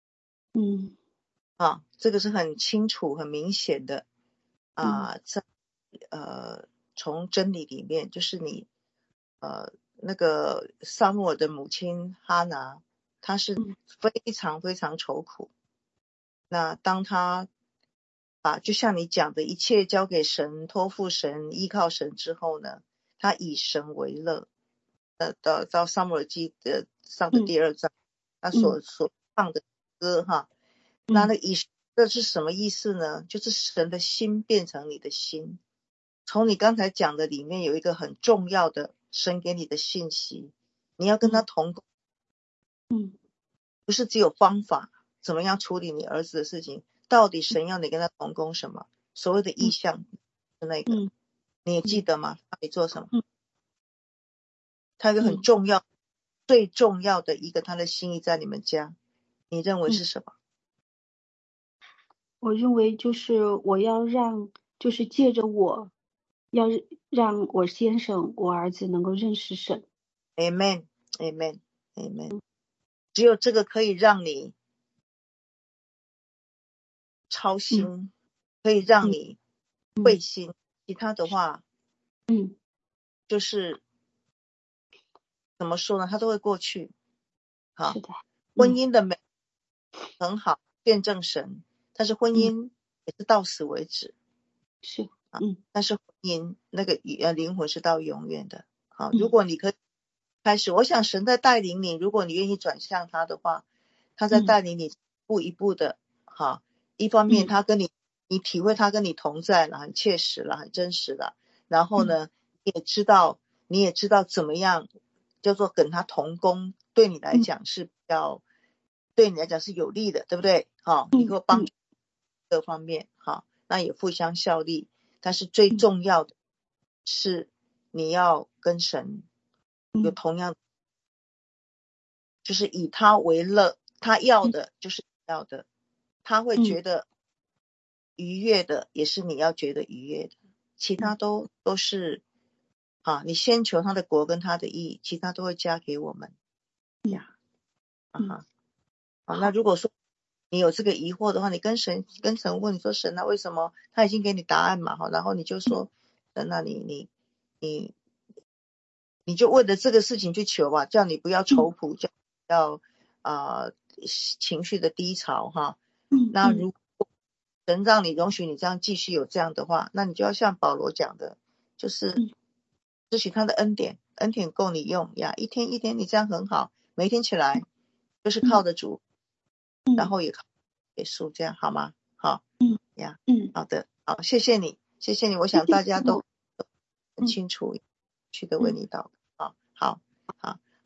这个是很清楚很明显的在从真理里面，就是你那个撒母耳的母亲哈拿，她是非常非常愁苦。那当她就像你讲的，一切交给神，托付神，依靠神之后呢，她以神为乐。到撒母耳记上的第2章，他所唱的歌那以神这是什么意思呢？就是神的心变成你的心。从你刚才讲的里面有一个很重要的神给你的信息，你要跟他同工。不是只有方法怎么样处理你儿子的事情，到底神要你跟他同工什么？所谓的意向是那个你也记得吗？他得做什么？他有一个很重要最重要的一个他的心意在你们家，你认为是什么？ 我认为就是我要就是借着我要让我先生我儿子能够认识神。 Amen Amen Amen。 只有这个可以让你操心，可以让你会心，其他的话就是怎么说呢，它都会过去。 是的。 婚姻的美很好，见证神，但是婚姻也是到死为止。 是但是婚姻那个灵魂是到永远的。如果你可以开始，我想神在带领你，如果你愿意转向他的话，他在带领你一步一步的一方面他跟你体会他跟你同在了，很切实了，很真实了。然后呢你也知道怎么样叫做跟他同工，对你来讲是比较对你来讲是有利的，对不对？你会帮助各方面那也互相效力。但是最重要的是你要跟神有同样就是以他为乐，他要的就是你要的，他会觉得愉悦的也是你要觉得愉悦的，其他都是你先求他的国跟他的义，其他都会加给我们那如果说你有这个疑惑的话，你跟神问，你说神为什么？他已经给你答案嘛然后你就说那你就为了这个事情去求吧，叫你不要愁苦，叫不要情绪的低潮那如果神让你容许你这样继续有这样的话，那你就要像保罗讲的，就是支取他的恩典够你用一天一天你这样很好，每一天起来就是靠着主然后也靠耶稣，这样好吗？好好的，好，谢谢你我想大家都很清楚去的为你祷告好